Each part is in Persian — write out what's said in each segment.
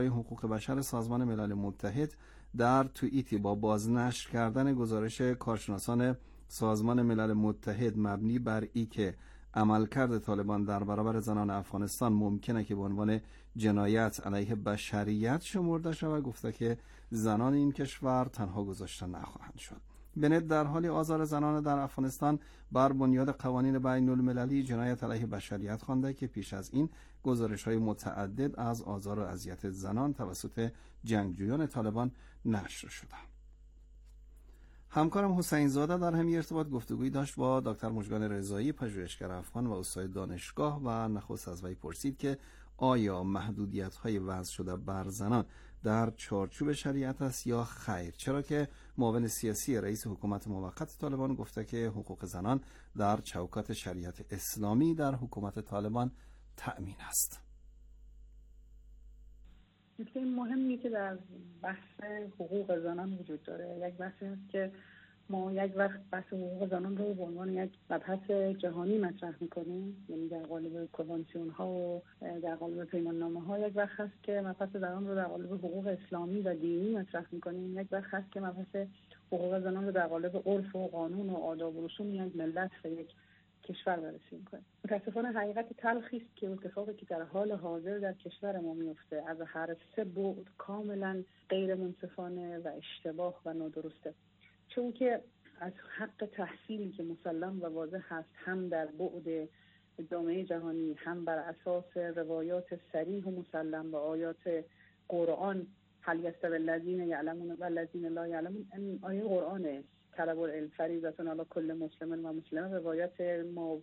حقوق بشر سازمان ملل متحد در توییتی با بازنشر کردن گزارش کارشناسان سازمان ملل متحد مبنی بر که عملکرد طالبان در برابر زنان افغانستان ممکنه که به عنوان جنایت علیه بشریت شمرده شود، گفته که زنان این کشور تنها گذاشته نخواهند شد. بنت در حال آزار زنان در افغانستان بر بنیاد قوانین بین المللی جنایت علیه بشریت خوانده که پیش از این گزارش‌های متعدد از آزار و اذیت زنان توسط جنگجویان طالبان نشر شده. همکارم حسین زاده در همین ارتباط گفتگویی داشت با دکتر مژگان رضایی، پژوهشگر افغان و استاد دانشگاه، و نخست از وی پرسید که آیا محدودیت‌های وضع شده بر زنان در چارچوب شریعت است یا خیر، چرا که معاون سیاسی رئیس حکومت موقت طالبان گفته که حقوق زنان در چوکات شریعت اسلامی در حکومت طالبان تأمین است. نکته مهمی که در بحث حقوق زنان وجود داره یک بحثی است که ما یک وقت بحث حقوق زنان رو به عنوان یک مبحث جهانی مطرح می‌کنیم، یعنی در قالب کنوانسیون ها و در قالب پیماننامه ها. یک وقت هست که مبحث زنان رو در قالب حقوق اسلامی و دینی مطرح می‌کنیم. یک وقت هست که مبحث حقوق زنان رو در قالب عرف و قانون و آداب و رسوم یک ملت و یک کشور بررسی می‌کنیم. متأسفانه حقیقت تلخی است که اتفاقی که در حال حاضر در کشور ما میفته از هر سه بعد کاملا غیر منصفانه و اشتباه و نادرسته. چون که از حق تحصیلی که مسلم و واضح هست، هم در بعد جامعه جهانی، هم بر اساس روایات صریح و مسلم و آیات قرآن، هل یستوی الذین یعلمون و الذین لا یعلمون، این آیه قرآنه، طلب العلم فریضة علی کل مسلم و مسلمه، روایات ما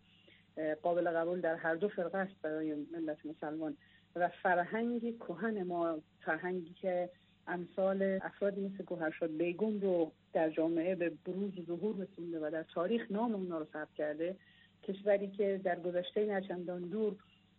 قابل قبول در هر دو فرقه است برای ملت مسلمان. و فرهنگ کهن ما، فرهنگی که امثال افرادی مثل گوهرشاد بیگم رو در جامعه به بروز و ظهور رسونده و در تاریخ نام اونا رو ثبت کرده، کشوری که در گذشته نچندان دور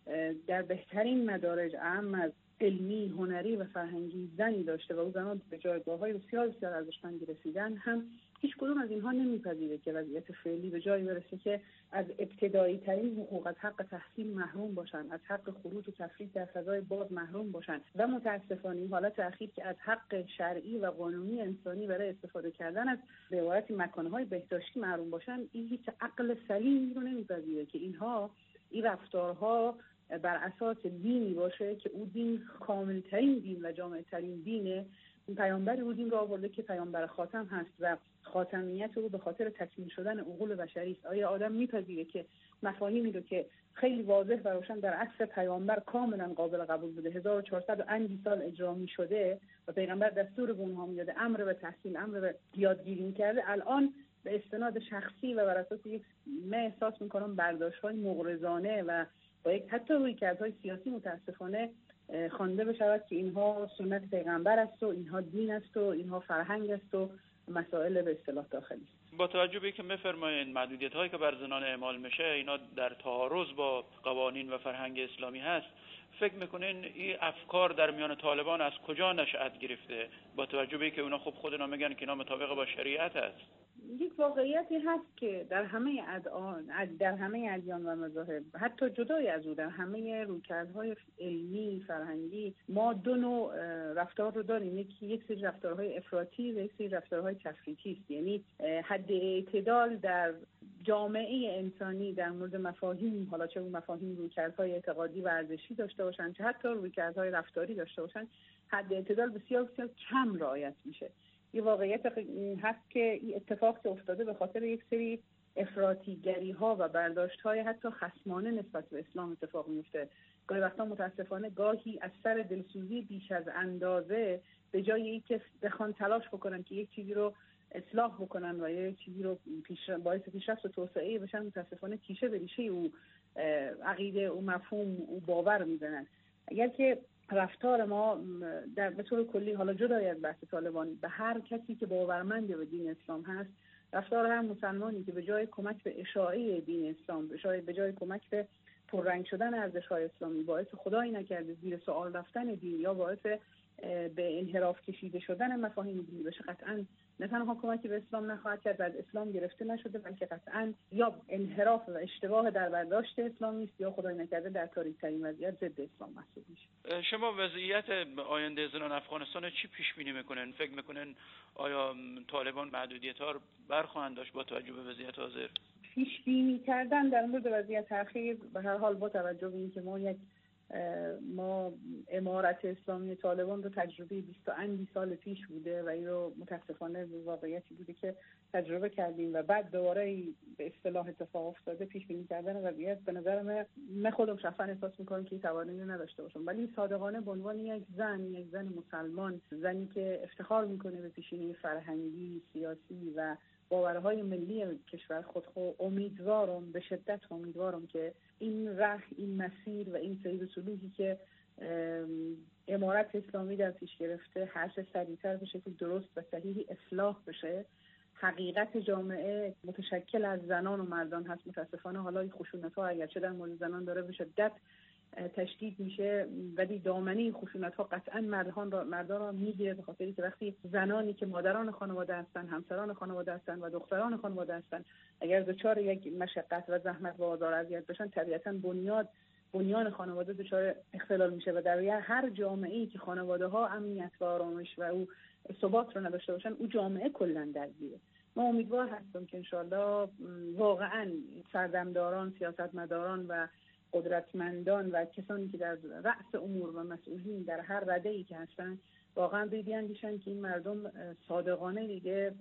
در بهترین مدارج اعم از علمی، هنری و فرهنگی زنی داشته و او زنان به جایگاه‌های بسیار بسیار ارزشمندی رسیدن، هم هیچ کدوم از اینها نمیپذیره که وضعیت فعلی به جایی برسه که از ابتدایی ترین حقوق، از حق تحصیل محروم باشن، از حق خروج و تفریح در فضای باز محروم باشن و متاسفانه این حالت اخیر که از حق شرعی و قانونی انسانی برای استفاده کردن از به عبارت مکانهای بهداشتی محروم باشن. این هیچ عقل سلیمی رو نمیپذیره که این رفتارها بر اساس دینی باشه که او دین کاملترین دین و جامعترین دینه. پیامبر او دین رو آورده که پیامبر خاتم هست و خاتمیت او به خاطر تکمیل شدن عقول بشری است. آیا آدم میپذیره که مفاهیمی رو که خیلی واضح و روشن در عصر پیامبر کاملا قابل قبول بوده، 1400 و اندی سال اجرا می‌شده و پیغمبر دستور به اونها میداده، امر به تحصیل، امر به یادگیری می‌کرده، الان به استناد شخصی و بر اساس یک من احساس می‌کنم برداشت‌های مغرضانه و با یک حتی رویکردهای سیاسی متاسفانه خوانده بشود که اینها سنت پیغمبر است و اینها دین است و اینها فرهنگ است و مسائل به اصطلاح داخلی است. با توجه به اینکه می‌فرمایید محدودیت‌هایی که بر زنان اعمال میشه اینا در تعارض با قوانین و فرهنگ اسلامی هست، فکر میکنین این افکار در میان طالبان از کجا نشأت گرفته، با توجه به اینکه اونا خب خود اینا میگن که اینا مطابق با شریعت است؟ یک واقعیتی هست که در همه ادیان و مذاهب، حتی جدای از او در همه رویکردهای علمی فرهنگی، ما دو نوع رفتار رو داریم. یک سری رفتارهای افراطی و یک سری رفتارهای تفریطی است. یعنی حد اعتدال در جامعه انسانی در مورد مفاهیم، حالا چه اون مفاهیم رویکردهای اعتقادی و ارزشی داشته باشن چه حتی رویکردهای رفتاری داشته باشن، حد اعتدال بسیار بسیار کم رعایت میشه. یه واقعیت هست که این اتفاق که افتاده به خاطر یک سری افراطیگری ها و برداشت های حتی خصمانه نسبت به اسلام اتفاق میفته. گاهی وقتا متاسفانه گاهی از سر دلسوزی بیش از اندازه به جای اینکه بخوان تلاش بکنن که یک چیزی رو اصلاح بکنن و یک چیزی رو باعث پیشرفت و توسعه بشن، متاسفانه تیشه به ریشه او عقیده او مفهوم او باور میزنن. اگر که رفتار ما در به طور کلی، حالا جدای از بحث طالبان، به هر کسی که باورمند به دین اسلام هست، رفتار هر مسلمانی که به جای کمک به اشاعه دین اسلام، به جای کمک به پررنگ شدن ارزش‌های اسلامی باعث خدایی نکرده زیر سوال رفتن دین یا باعث به انحراف کشیده شدن مفاهیم دینی بشه، قطعاً نه تنها کمکی به اسلام نخواهد کرد و از اسلام گرفته نشده، بلکه قطعاً یا انحراف و اشتباه در برداشت اسلام است یا خدای نکرده در تاریک‌ترین وضعیت ضد اسلام محسوب میشه. شما وضعیت آینده زنان افغانستان چی پیش بینی میکنن؟ فکر میکنن آیا طالبان محدودیت‌ها رو برخواهند داشت با توجه به وضعیت حاضر؟ پیش بینی کردن در مورد وضعیت اخیر به هر حال با توجه به اینکه ما امارت اسلامی طالبان رو تجربه 20 سال پیش بوده و این رو متاسفانه واقعیتی بوده که تجربه کردیم و بعد دوباره به اصطلاح اتفاق افتاده. پیش بینی کردن وضعیت به نظر من خودم شخصا احساس می‌کنم که توانایی نداشته باشم، ولی صادقانه به عنوان یک زن مسلمان، زنی که افتخار میکنه به پیشینه فرهنگی، سیاسی و باورهای ملی کشور خود به شدت امیدوارم که این مسیر و این سیر سلوکی که امارت اسلامی در پیش گرفته هر چه سریعتر به شکل درست و صحیحی اصلاح بشه. حقیقت جامعه متشکل از زنان و مردان هست. متاسفانه حالا این خشونت‌ها اگرچه در مورد زنان داره به شدت تشدید میشه، ولی دامنه خشونت‌ها قطعاً مردان را میگیره، به خاطری که وقتی زنانی که مادران خانواده هستن، همسران خانواده هستن و دختران خانواده هستن اگر دچار یک مشقت و زحمت و آزار و اذیت بشن، طبیعتاً بنیان خانواده دچار اختلال میشه و در هر جامعه‌ای که خانواده‌ها امنیت و آرامش و او ثبات رو نداشته باشن، او جامعه کلاً درگیره. ما امیدوار هستم که انشالله واقعاً سردمداران، سیاستمداران و قدرتمندان و کسانی که در رأس امور و مسئولین در هر رده‌ای که هستن واقعا بیاندیشن که این مردم صادقانه دیگه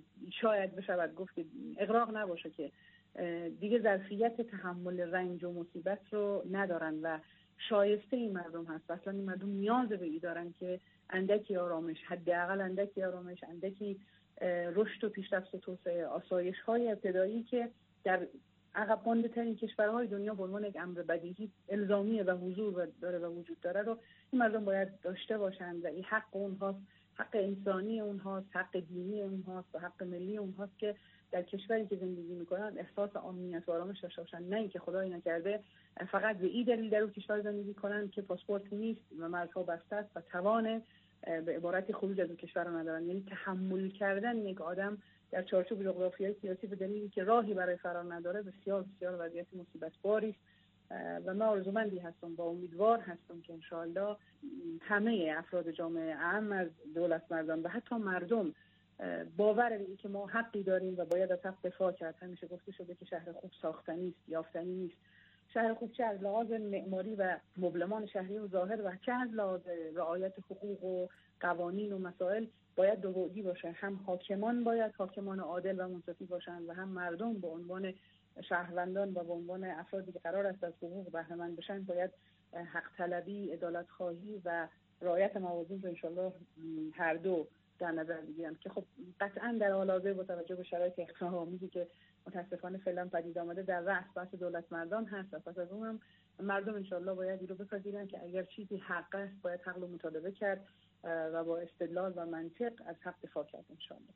شاید بشود گفت که اغراق نباشه که دیگه ظرفیت تحمل رنج و مصیبت رو ندارن و شایسته این مردم هست. اصلا این مردم نیاز به این دارن که اندکی آرامش، حداقل اندکی آرامش، اندکی رشد و پیشرفت و توسعه، آسایش‌های ابتدایی که در عقب مانده ترین کشورهای دنیا به عنوان یک امر بدیهی الزامی و حضور داره و وجود داره رو این مردم باید داشته باشند و این حق اونهاست، حق انسانی اونهاست، حق دینی اونهاست و حق ملی اونهاست که در کشوری که زندگی میکنن احساس امنیت و آرامش داشته باشن، نه اینکه خدای نکرده فقط به این دلیل در اون کشور زندگی کنن که پاسپورت نیست و مرزها بسته است و توان به عبارت خروج از اون کشور رو ندارن. یعنی تحمل کردن یک آدم در چارچوب جغرافیای سیاسی به دلیلی که راهی برای فرار نداره بسیار بسیار وضعیت مصیبت باری است و من آرزومندی هستم و امیدوار هستم که انشاءالله همه افراد جامعه، اعم از دولت مردان و حتی مردم، باور به این که ما حقی داریم و باید از حق دفاع کرد. همیشه گفته شده که شهر خوب ساختنی است، یافتنی نیست. شهر خوب چه از لحاظ معماری و مبلمان شهری و ظاهر و چه از لحاظ رعایت حقوق و قوانین و مسائل باید دو بعدی باشه. هم حاکمان باید حاکمان عادل و منصفی باشند و هم مردم به عنوان شهروندان و به عنوان افرادی که قرار است از حقوق بهره مند بشن باید حق طلبی، عدالت خواهی و رعایت موازین رو انشالله هر دو در نظر بگیرن که خب قطعا در حال حاضر با توجه به شرایط اقتصادی که متاسفانه فعلا پدید آمده در رأس بحث دولت مردان هست و پس از اون هم مردم انشالله باید این رو بپذیرن که اگر چیزی حق است باید حق رو مطالبه کرد و با استدلال و منطق از حق دفاع کرد انشالله.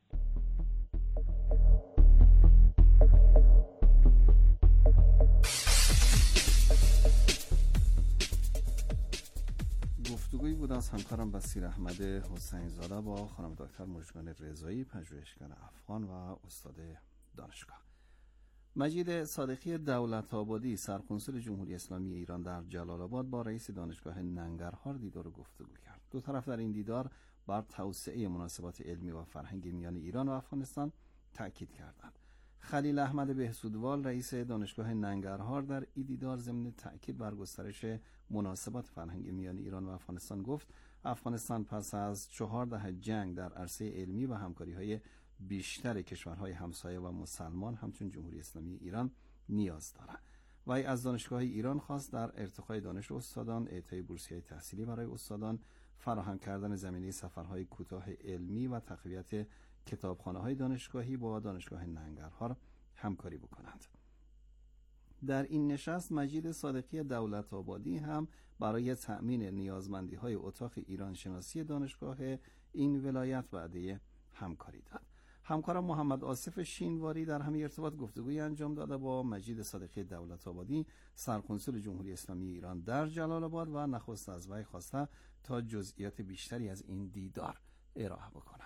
گفتگویی بود از همکارم بصیر احمد حسین زاده با خانم دکتر مژگان رضایی، پژوهشگر افغان و استاد دانشگاه. مجید صادقی دولت آبادی، سرکنسول جمهوری اسلامی ایران در جلال آباد، با رئیس دانشگاه ننگرهار دیدار و گفتگو کرد. دو طرف در این دیدار بر توسعه مناسبات علمی و فرهنگی میان ایران و افغانستان تاکید کردند. خلیل احمد بهسودوال، رئیس دانشگاه ننگرهار، در این دیدار ضمن تاکید بر گسترش مناسبات فرهنگی میان ایران و افغانستان گفت افغانستان پس از 4 دهه جنگ در عرصه علمی و همکاری‌های بیشتر کشورهای همسایه و مسلمان همچون جمهوری اسلامی ایران نیاز دارد. وی از دانشگاه ایران خواست در ارتقای دانش استادان، اعطای بورسیه تحصیلی برای استادان، فراهم کردن زمینه سفرهای کوتاه علمی و تقویت کتابخانه‌های دانشگاهی با دانشگاه ننگرهار همکاری بکنند. در این نشست مجید صادقی دولت آبادی هم برای تأمین نیازمندی‌های اتاق ایران شناسی دانشگاه این ولایت وعده همکاری داد. همکارم محمد آصف شینواری در همین ارتباط گفتگوی انجام داده با مجید صادقی دولت‌آبادی، سرکنسول جمهوری اسلامی ایران در جلال آباد و نخست از وی خواسته تا جزئیات بیشتری از این دیدار ارائه بکنه.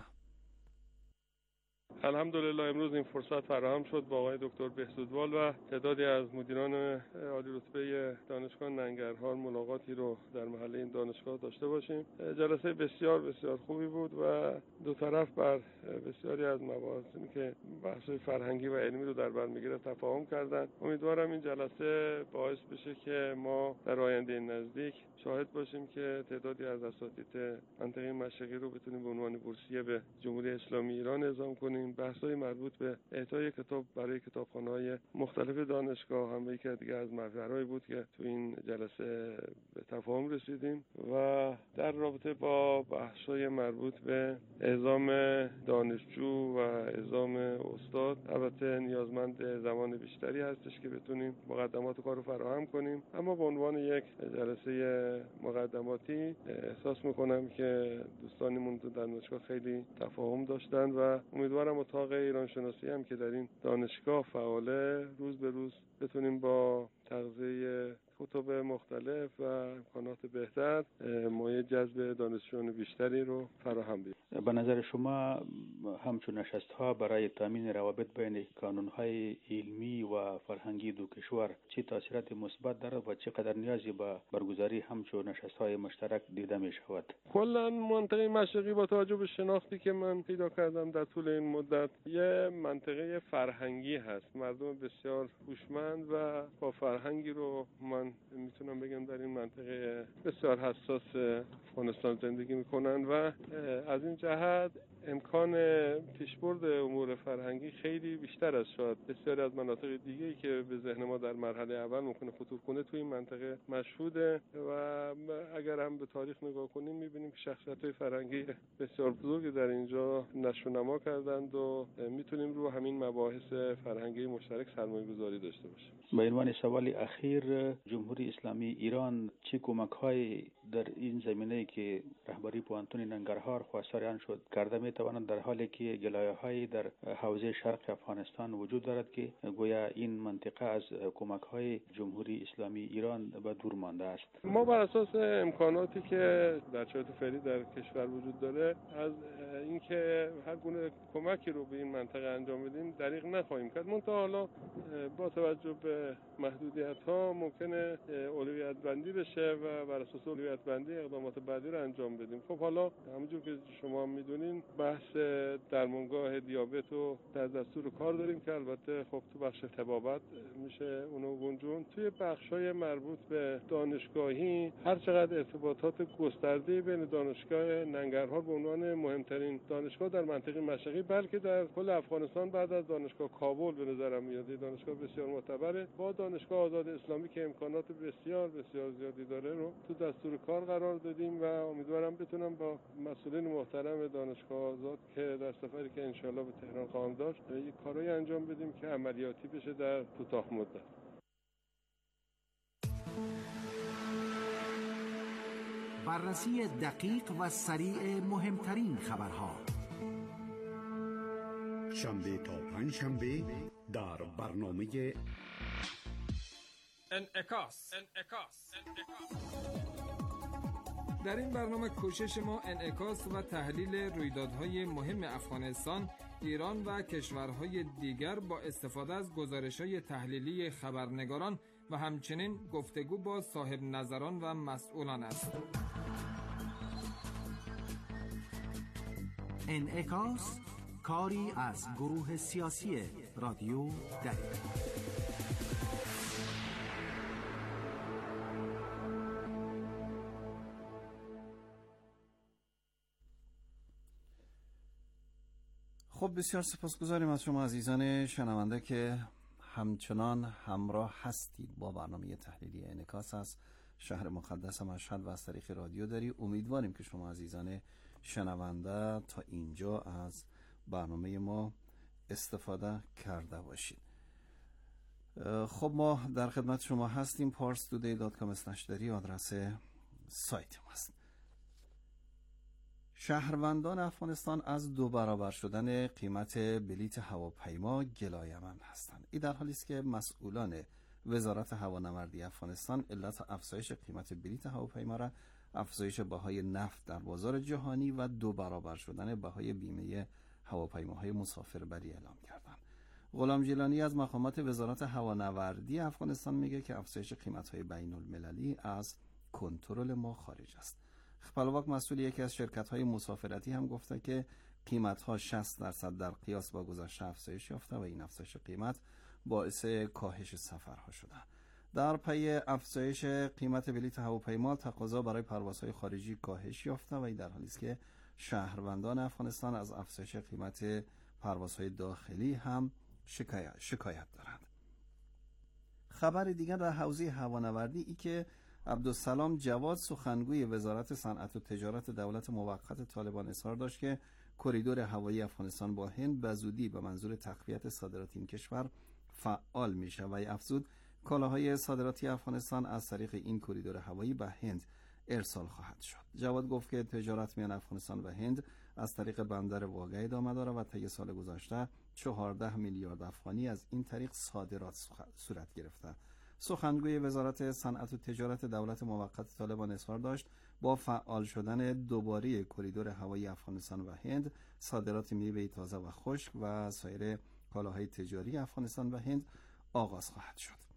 الحمدلله امروز این فرصت فراهم شد با آقای دکتر بهزودوال و تعدادی از مدیران عالی رتبه دانشگاه ننگرهار ملاقاتی رو در محل این دانشگاه داشته باشیم. جلسه بسیار بسیار خوبی بود و دو طرف بر بسیاری از مباحثی که بحث فرهنگی و علمی رو در بر میگیره تفاهم کردند. امیدوارم این جلسه باعث بشه که ما در آینده نزدیک شاهد باشیم که تعدادی از اساتید منطقه مشرقی رو بتونیم به عنوان بورسیه به جمهوری اسلامی ایران اعزام کنیم. بحث‌های مربوط به اعطای کتاب برای کتابخانه‌های مختلف دانشگاه هم یکی دیگه از محورهایی بود که تو این جلسه به تفاهم رسیدیم و در رابطه با بحث‌های مربوط به اعزام دانشجو و اعزام استاد البته نیازمند زمان بیشتری هستش که بتونیم مقدمات کار رو فراهم کنیم، اما به عنوان یک جلسه مقدماتی احساس می‌کنم که دوستانمون تو دانشگاه خیلی تفاهم داشتن و امیدوارم اتاق ایران شناسی هم که در این دانشگاه فعاله روز به روز بتونیم با تغذیه کتب مختلف و امکانات بهتر مایه جذب دانشجویان بیشتری رو فراهم بیاریم. به نظر شما همچون نشست‌ها برای تامین روابط بین کانون‌های علمی و فرهنگی دو کشور چه تاثیرات مثبت دارد و چقدر نیازی به برگزاری همچون نشست‌های مشترک دیده می‌شود؟ کلاً منطقه مشرقی با توجه به شناختی که من پیدا کردم در طول این مدت یه منطقه فرهنگی هست. مردم بسیار هوشمند و با فرهنگی رو من میتونم بگم در این منطقه بسیار حساس افغانستان زندگی میکنن و از این جهت امکان پیشبرد امور فرهنگی خیلی بیشتر از شاید بسیاری از مناطق دیگه‌ای که به ذهن ما در مرحله اول ممکنه خطور کنه توی این منطقه مشهوده و اگر هم به تاریخ نگاه کنیم میبینیم که شخصیت‌های فرهنگی بسیار بزرگی در اینجا نشو و نما کردند و میتونیم رو همین مباحث فرهنگی مشترک سرمایه‌گذاری داشته باشیم. به عنوان سوال اخیر، جمهوری اسلامی ایران چه کمک‌هایی در این زمینه‌ای که رهبری پوهنتون ننگرهار خواستار آن شد کرده می‌تواند در حالی که گلایه‌هایی در حوزه شرق افغانستان وجود دارد که گویا این منطقه از کمک‌های جمهوری اسلامی ایران به دور مانده است؟ ما بر اساس امکاناتی که در شرایط فعلی در کشور وجود داره از اینکه هر گونه کمکی رو به این منطقه انجام بدیم دریغ نخواهیم کرد. منتها حالا با توجه به محدودیت‌ها ممکنه اولویت بندی بشه و بر اساس اولویت بندی اقدامات بعدی رو انجام بدیم. خب حالا همونجور که شما میدونین بحث درمانگاه دیابت رو در دستور کار داریم که البته خب تو بخش طبابت میشه اونو گنجون. توی بخش‌های مربوط به دانشگاهی هر چقدر ارتباطات گسترده بین دانشگاه ننگرهار به عنوان مهمترین دانشگاه در منطقه مشرقی بلکه در کل افغانستان بعد از دانشگاه کابل به نظرم میاد دانشگاه بسیار معتبره با دانشگاه آزاد اسلامی که امکانات بسیار بسیار زیادی داره رو تو دستور کار قرار دادیم و امیدوارم بتونم با مسئولین محترم دانشگاه آزاد که در سفری که انشالله به تهران خواهم داشت یک کارایی انجام بدیم که عملیاتی بشه در کوتاه مدت. بررسی دقیق و سریع مهمترین خبرها شنبه تا پنجشنبه در برنامه انعکاس. در این برنامه کوشش ما انعکاس و تحلیل رویدادهای مهم افغانستان، ایران و کشورهای دیگر با استفاده از گزارش‌های تحلیلی خبرنگاران و همچنین گفتگو با صاحب نظران و مسئولان است. انعکاس کاری از گروه سیاسی رادیو دری. خب بسیار سپاسگزاریم از شما عزیزان شنونده که همچنان همراه هستید با برنامه تحلیلی انعکاس از شهر مقدس مشهد و از طریق رادیو دری. امیدواریم که شما عزیزان شنونده تا اینجا از برنامه ما استفاده کرده باشید. خب ما در خدمت شما هستیم. parstoday.com/dari آدرس سایت ما است. شهروندان افغانستان از 2 برابر شدن قیمت بلیت هواپیما گلایه‌مند هستند. این در حالی است که مسئولان وزارت هوانوردی افغانستان علت افزایش قیمت بلیت هواپیما را افزایش بهای نفت در بازار جهانی و 2 برابر شدن بهای بیمه هواپیماهای مسافربری اعلام کردند. غلام جیلانی از مقامات وزارت هوانوردی افغانستان میگه که افزایش قیمت‌های بین‌المللی از کنترل ما خارج است. خپلواک مسئول یکی از شرکت‌های مسافرتی هم گفته که قیمت‌ها 60% در قیاس با گذشته افزایش یافته و این افزایش قیمت باعث کاهش سفرها شده. در پی افزایش قیمت بلیط هواپیما تقاضا برای پروازهای خارجی کاهش یافته و این در حالی است که شهروندان افغانستان از افزایش قیمت پروازهای داخلی هم شکایت دارند. خبر دیگر در حوزه هوانوردی ای که عبدالسلام جواد سخنگوی وزارت صنعت و تجارت دولت موقت طالبان اظهار داشت که کریدور هوایی افغانستان با هند به زودی به منظور تقویت صادرات این کشور فعال میشه و افزود کالاهای صادراتی افغانستان از طریق این کریدور هوایی به هند ارسال خواهد شد. جواد گفت که تجارت میان افغانستان و هند از طریق بندر واقعی ادامه داره و طی سال گذشته 14 میلیارد افغانی از این طریق صادرات صورت گرفته. سخنگوی وزارت صنعت و تجارت دولت موقت طالبان اظهار داشت با فعال شدن دوباره کریدور هوایی افغانستان و هند صادرات میوه تازه و خشک و سایر کالاهای تجاری افغانستان و هند آغاز خواهد شد.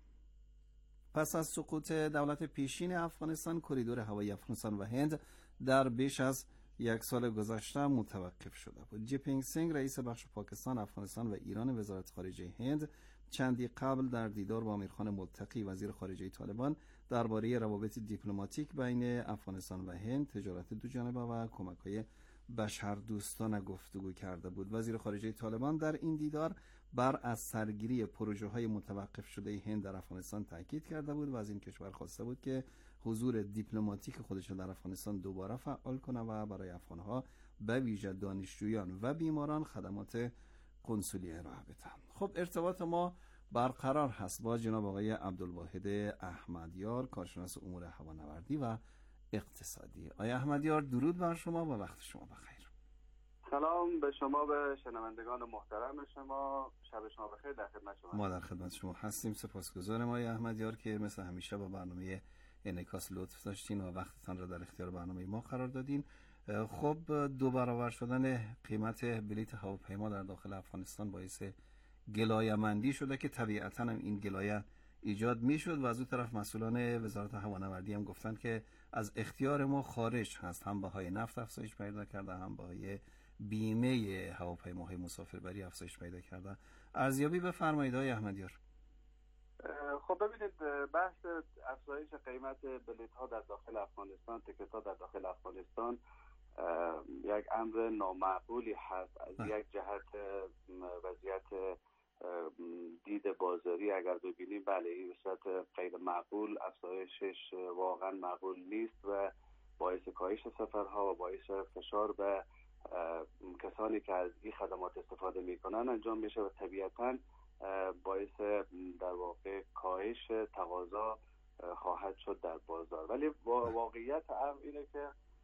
پس از سقوط دولت پیشین افغانستان کریدور هوایی افغانستان و هند در بیش از 1 سال گذشته متوقف شده بود. جیپینگ سینگ رئیس بخش پاکستان، افغانستان و ایران وزارت خارجه هند چندی قبل در دیدار با امیرخان ملتقی وزیر خارجه طالبان درباره روابط دیپلماتیک بین افغانستان و هند، تجارت دوجانبه و کمک‌های بشردوستانه گفتگو کرده بود. وزیر خارجه طالبان در این دیدار بر از سرگیری پروژه‌های متوقف شده هند در افغانستان تاکید کرده بود و از این کشور خواسته بود که حضور دیپلماتیک خودش در افغانستان دوباره فعال کنه و برای افغان‌ها به ویژه دانشجویان و بیماران خدمات کنسولی ارائه بده. خب ارتباط ما برقرار هست با جناب آقای عبدالواحد احمدیار، کارشناس امور هوانوردی و اقتصادی. آقای احمدیار درود بر شما و وقت شما بخیر. سلام به شما، به شنوندگان محترم شما، شب شما بخیر. در خدمت شما. ما در خدمت شما هستیم. سپاسگزارم آقای احمدیار که مثل همیشه با برنامه انعکاس لطف داشتین و وقتتان را در اختیار برنامه ما قرار دادین. خب 2 برابر شدن قیمت بلیط هواپیما در داخل افغانستان باعث گلایه‌مندی شده که طبیعتاً هم این گلایه ایجاد میشد و از اون طرف مسئولان وزارت هوانوردی هم گفتن که از اختیار ما خارج هست، هم بهای نفت افزایش پیدا کرده، هم بهای بیمه هواپیماهای مسافربری افزایش پیدا کرده. ارزیابی بفرمایید آقای احمدیار. خب ببینید، بحث افزایش قیمت بلیط ها در داخل افغانستان، تیکت ها در داخل افغانستان یک امر نامعقولی هست. از یک جهت وضعیت دید بازاری اگر ببینیم، بله این صورت غیر معقول، افزایشش واقعا معقول نیست و باعث کاهش سفرها و باعث فشار به کسانی که از این خدمات استفاده میکنن انجام میشه و طبیعتاً باعث در واقع کاهش تقاضا خواهد شد در بازار. ولی واقعیت امر اینه که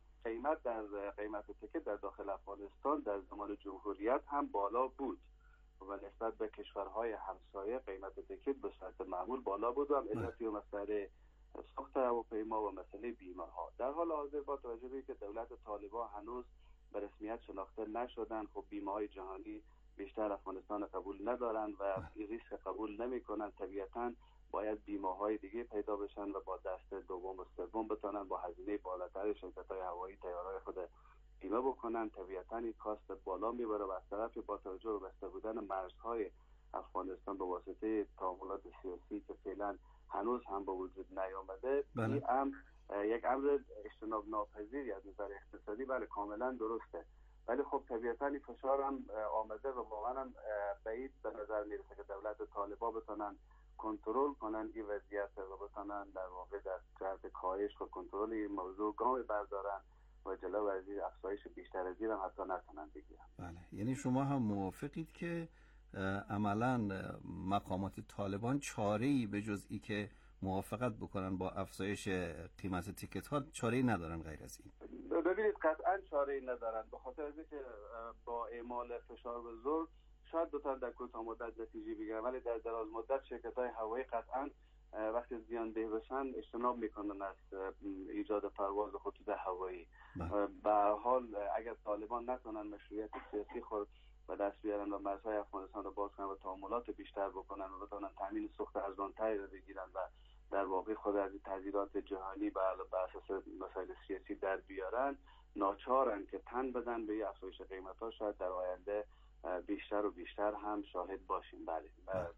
قیمت تیکت در داخل افغانستان در زمان جمهوریت هم بالا بود و نسبت به کشورهای همسایه قیمت تیکت به صورت معمول بالا بود و علتی و مسئله ساخت هواپیما و مسئله بیمه ها. در حال حاضر با توجه به اینکه دولت طالبان هنوز به رسمیت شناخته نشدن، خب بیمه های جهانی بیشتر افغانستان قبول ندارن و ریسک قبول نمیکنن، طبیعتاً باید بیمه های دیگه پیدا بشن و با دست دوم و سوم بتونن با هزینه بالاتر شرکت های هوایی تیارهای خود بیمه بکنن. طبیعتاً این کاست بالا میبره و از طرفی با توجه به بسته بودن مرزهای افغانستان به واسطه تعاملات سیاسی که فعلا هنوز هم به وجود نیامده، این امر یک امر اجتناب ناپذیری از نظر اقتصادی بله کاملا درسته، ولی خب طبیعتاً این فشار هم آمده و واقعا هم بعید به نظر میرسه که دولت طالبان بتونن کنترل کنن این وضعیت و بتونن در واقع در جهت کاهش و کنترل این موضوع گام بردارن و جلو از این افزایش بیشتر از این هم حتی نتونن بگیرن. بله، یعنی شما هم موافقید که عملاً مقامات طالبان چاره‌ای به جز ای که موافقت بکنن با افزایش قیمت تیکت ها، چاره‌ای ندارن غیر از این؟ ببینید قطعا چاره‌ای ندارن، به خاطر اینکه با اعمال فشار و زور شاید بتونن در کوتاه مدت نتیجه بگیرن، ولی در دراز مدت شرکت‌های هوایی قطعا وقتی زیانده بشن اجتناب میکنن از ایجاد پرواز خطوط هوایی. به هر حال اگر طالبان نتونن مشروعیت سیاسی خود به دست بیارن و مرزهای افغانستان رو باز کنن و تعاملات بیشتر بکنن و بتونن تامین سوخت ارزان‌تری رو بگیرن و در واقع خود از تغییرات جهانی بر اساس مسائل سیاسی در بیارن، ناچارن که تن بدن به افزایش قیمت‌ها. شاید در آینده بیشتر و بیشتر هم شاهد باشیم. بله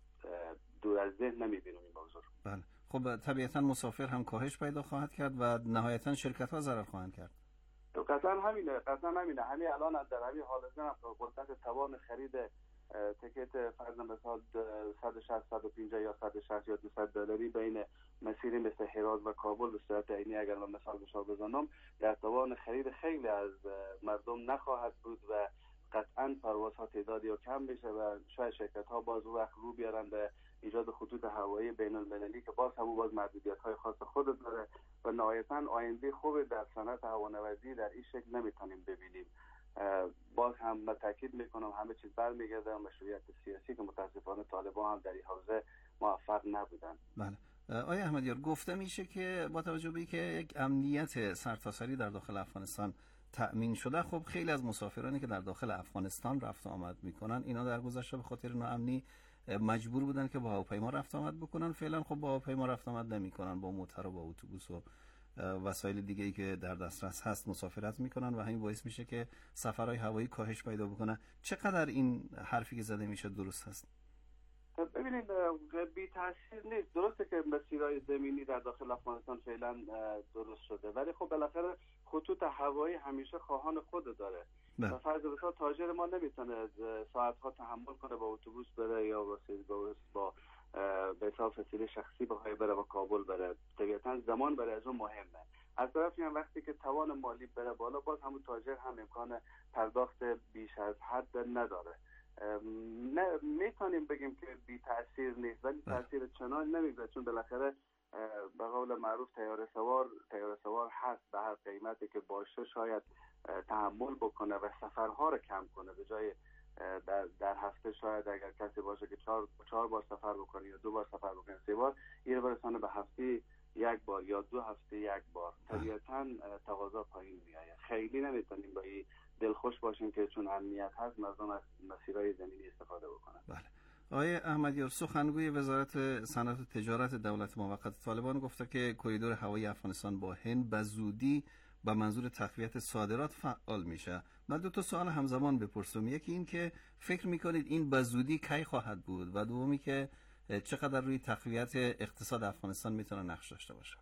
دور از ذهن نمی‌بینیم این موضوع. بله خب طبیعتاً مسافر هم کاهش پیدا خواهد کرد و نهایتاً شرکت‌ها ضرر خواهند کرد. قطعاً همینه. همین الان در همین حال زن قدرت توان خرید تیکت فرض مثال 160 150 یا 160 یا 200 دلاری بین مسیری مثل هرات و کابل به صورت عینی اگر من مثال بشار بزنم در توان خرید خیلی از مردم نخواهد بود و قطعاً پروازها تعدادی کم بشه و شاید شرکت‌ها باز وقت رو بیارن به ایجاد خطوط هوایی بین المللی که باز محدودیت‌های خاص خود داره و نهایتاً آینده خوب در صنعت هوانوردی در این شکل نمیتونیم ببینیم. باز هم من تاکید میکنم همه چیز برمیگرده به مشروعیت سیاسی که متاسفانه طالبان هم در این حوزه موفق نبودن. بله آقای احمدیار، گفته میشه که با توجه به اینکه یک امنیت سرتاسری در داخل افغانستان تأمین شده، خب خیلی از مسافرانی که در داخل افغانستان رفت آمد میکنن اینا در گذشته به خاطر ناامنی مجبور بودن که با هواپیما رفت آمد بکنن. فعلا خب با هواپیما رفت آمد نمیکنن، با موتر و با اتوبوس و وسایل دیگه ای که در دسترس هست مسافرت میکنن و همین باعث میشه که سفرهای هوایی کاهش پیدا بکنه. چقدر این حرفی که زده میشه درست هست؟ ببینید بی تاثیر نیست. درسته که مسیرهای زمینی در داخل افغانستان فعلا درست شده، ولی خب بالاخره خطوط هوایی همیشه خواهان خود داره. و فرض بسیار تاجر ما نمیتونه ساعتها تحمل کنه با اتوبوس بره یا با به حساب وسیله شخصی بخواه بره و کابل بره. طبیعتا زمان برای از اون مهمه. از طرفی هم وقتی که توان مالی بره بالا، باز همون تاجر هم امکان پرداخت بیش از حد نداره. نه میتونیم بگیم که بی تاثیر نیست، ولی تاثیر چنان نمیگذاره، چون بالاخره به قول معروف تیاره سوار هست به هر قیمتی که باشه شاید تحمل بکنه و سفرها رو کم کنه. به جای در هفته شاید اگر کسی باشه که 4 بار سفر بکنه یا 2 بار سفر بکنه 3 بار، این رو برسانه به هفته 1 بار یا 2 هفته 1 بار. طبیعتاً تقاضا پایین میاد. خیلی نمیتونیم با این دلخوش باشیم که چون امنیت هست مردم از مسیرهای زمینی استفاده بکنن. بله. آقای احمدیار، سخنگوی وزارت صنعت و تجارت دولت موقت طالبان گفته که کریدور هوایی افغانستان با هند به زودی به منظور تقویت صادرات فعال میشه. من 2 سوال همزمان بپرسم. یکی این که فکر میکنید این به زودی کی خواهد بود و دومی که چقدر روی تقویت اقتصاد افغانستان میتونه نقش داشته باشه؟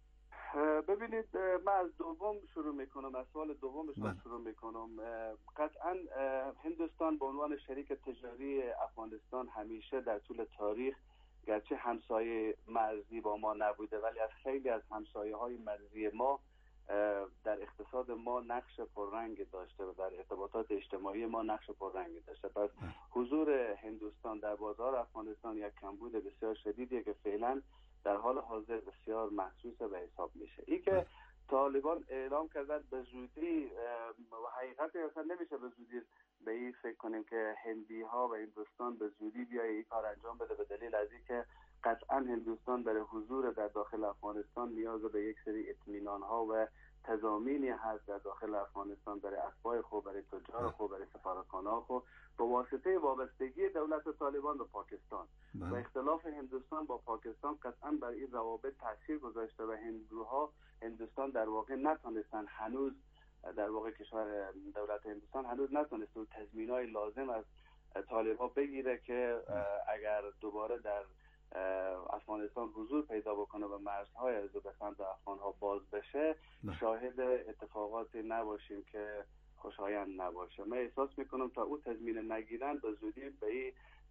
ببینید من از دوم شروع میکنم، از سوال دومش شروع میکنم. قطعا هندوستان به عنوان شریک تجاری افغانستان همیشه در طول تاریخ گرچه همسایه مرزی با ما نبوده، ولی از خیلی از همسایه های مرزی ما در اقتصاد ما نقش پررنگ داشته و در ارتباطات اجتماعی ما نقش پررنگ داشته. پس حضور هندوستان در بازار افغانستان یک کمبود بسیار شدیدیه که فعلا در حال حاضر بسیار محسوسه و حساب میشه. این که طالبان اعلام کردن به زودی و حقیقت اصلا نمیشه به زودی به این فکر کنیم که هندی ها و هندوستان به زودی بیای این کار انجام بده، به دلیل از اینکه قطعا هندوستان برای حضور در داخل افغانستان نیاز به یک سری اطمینان ها و تضامینی هست در داخل افغانستان برای اتباع خود، برای تجار خود، برای سفارتخانه ها خود، به واسطه وابستگی دولت طالبان به پاکستان و اختلاف هندوستان با پاکستان قطعا بر این روابط تاثیر گذاشته و هندوستان در واقع نتونستن هنوز در واقع کشور دولت هندوستان هنوز نتونسته تضمینای لازم از طالبان بگیره که اگر دوباره در افغانستان حضور پیدا بکنه و مرزهای از به سمت افغانها باز بشه شاهد اتفاقاتی نباشیم که خوشایند نباشه. من احساس میکنم تا او تضمین نگیرن به زودی به این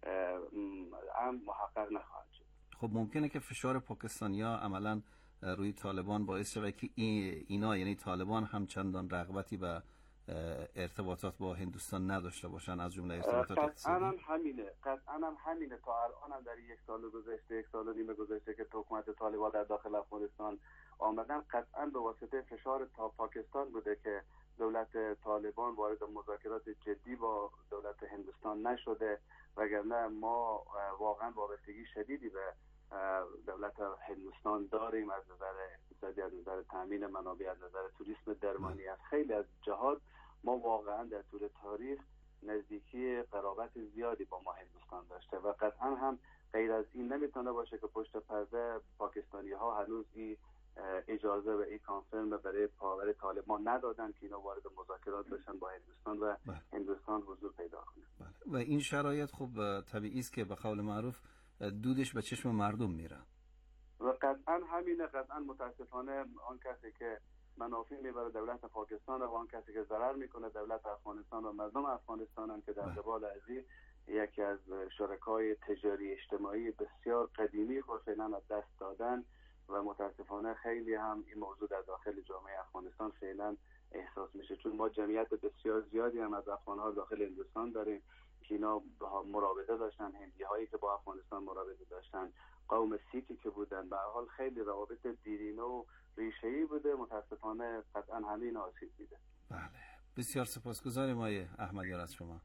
محقق نخواهد شد. خب ممکنه که فشار پاکستانیا عملا روی طالبان باعث شود که اینا یعنی طالبان هم چندان رغبتی به ارتباطات با هندوستان نداشته باشن، از جمله ارتباطات اقتصادی؟ قطعا هم همینه. تا الان هم در یک سال و نیم گذشته که حکومت طالبان در داخل افغانستان آمدن، قطعا به واسطه فشار تا پاکستان بوده که دولت طالبان وارد مذاکرات جدی با دولت هندوستان نشده، وگرنه ما واقعا وابستگی شدیدی به دولت هندوستان داریم، از نظر اقتصادی، از نظر تامین منابع، از نظر توریسم درمانی، از خیلی از جهات ما واقعا در طول تاریخ نزدیکی قرابت زیادی با ما هندوستان داشته و قطعا هم غیر از این نمیتونه باشه که پشت پرده پاکستانی ها هنوز این اجازه و این کانفرم برای پاور طالبان ندادن که اینا وارد مذاکرات بشن با هندوستان و هندوستان حضور پیدا کنه. و این شرایط خب طبیعی است که به قول معروف دودش به چشم مردم میره و قطعا همینه. قطعا متاسفانه آن کسی که منافع میبره دولت پاکستان و آن کسی که ضرر میکنه دولت افغانستان و مردم افغانستان هم که در قبال از یکی از شرکای تجاری اجتماعی بسیار قدیمی خود فعلا از دست دادن و متاسفانه خیلی هم این موضوع در داخل جامعه افغانستان فعلا احساس میشه، چون ما جمعیت بسیار زیادی هم از افغان‌ها داخل هندوستان داریم که اینا مراوده داشتن، هندی هایی که با افغانستان مراوده داشتن، قوم سیکی که بودن، به هر حال خیلی روابط دیرینه و ریشه‌ای بوده. متاسفانه قطعا همین آسیب دیده. بله، بسیار سپاسگزاریم آقای احمدیار از شما.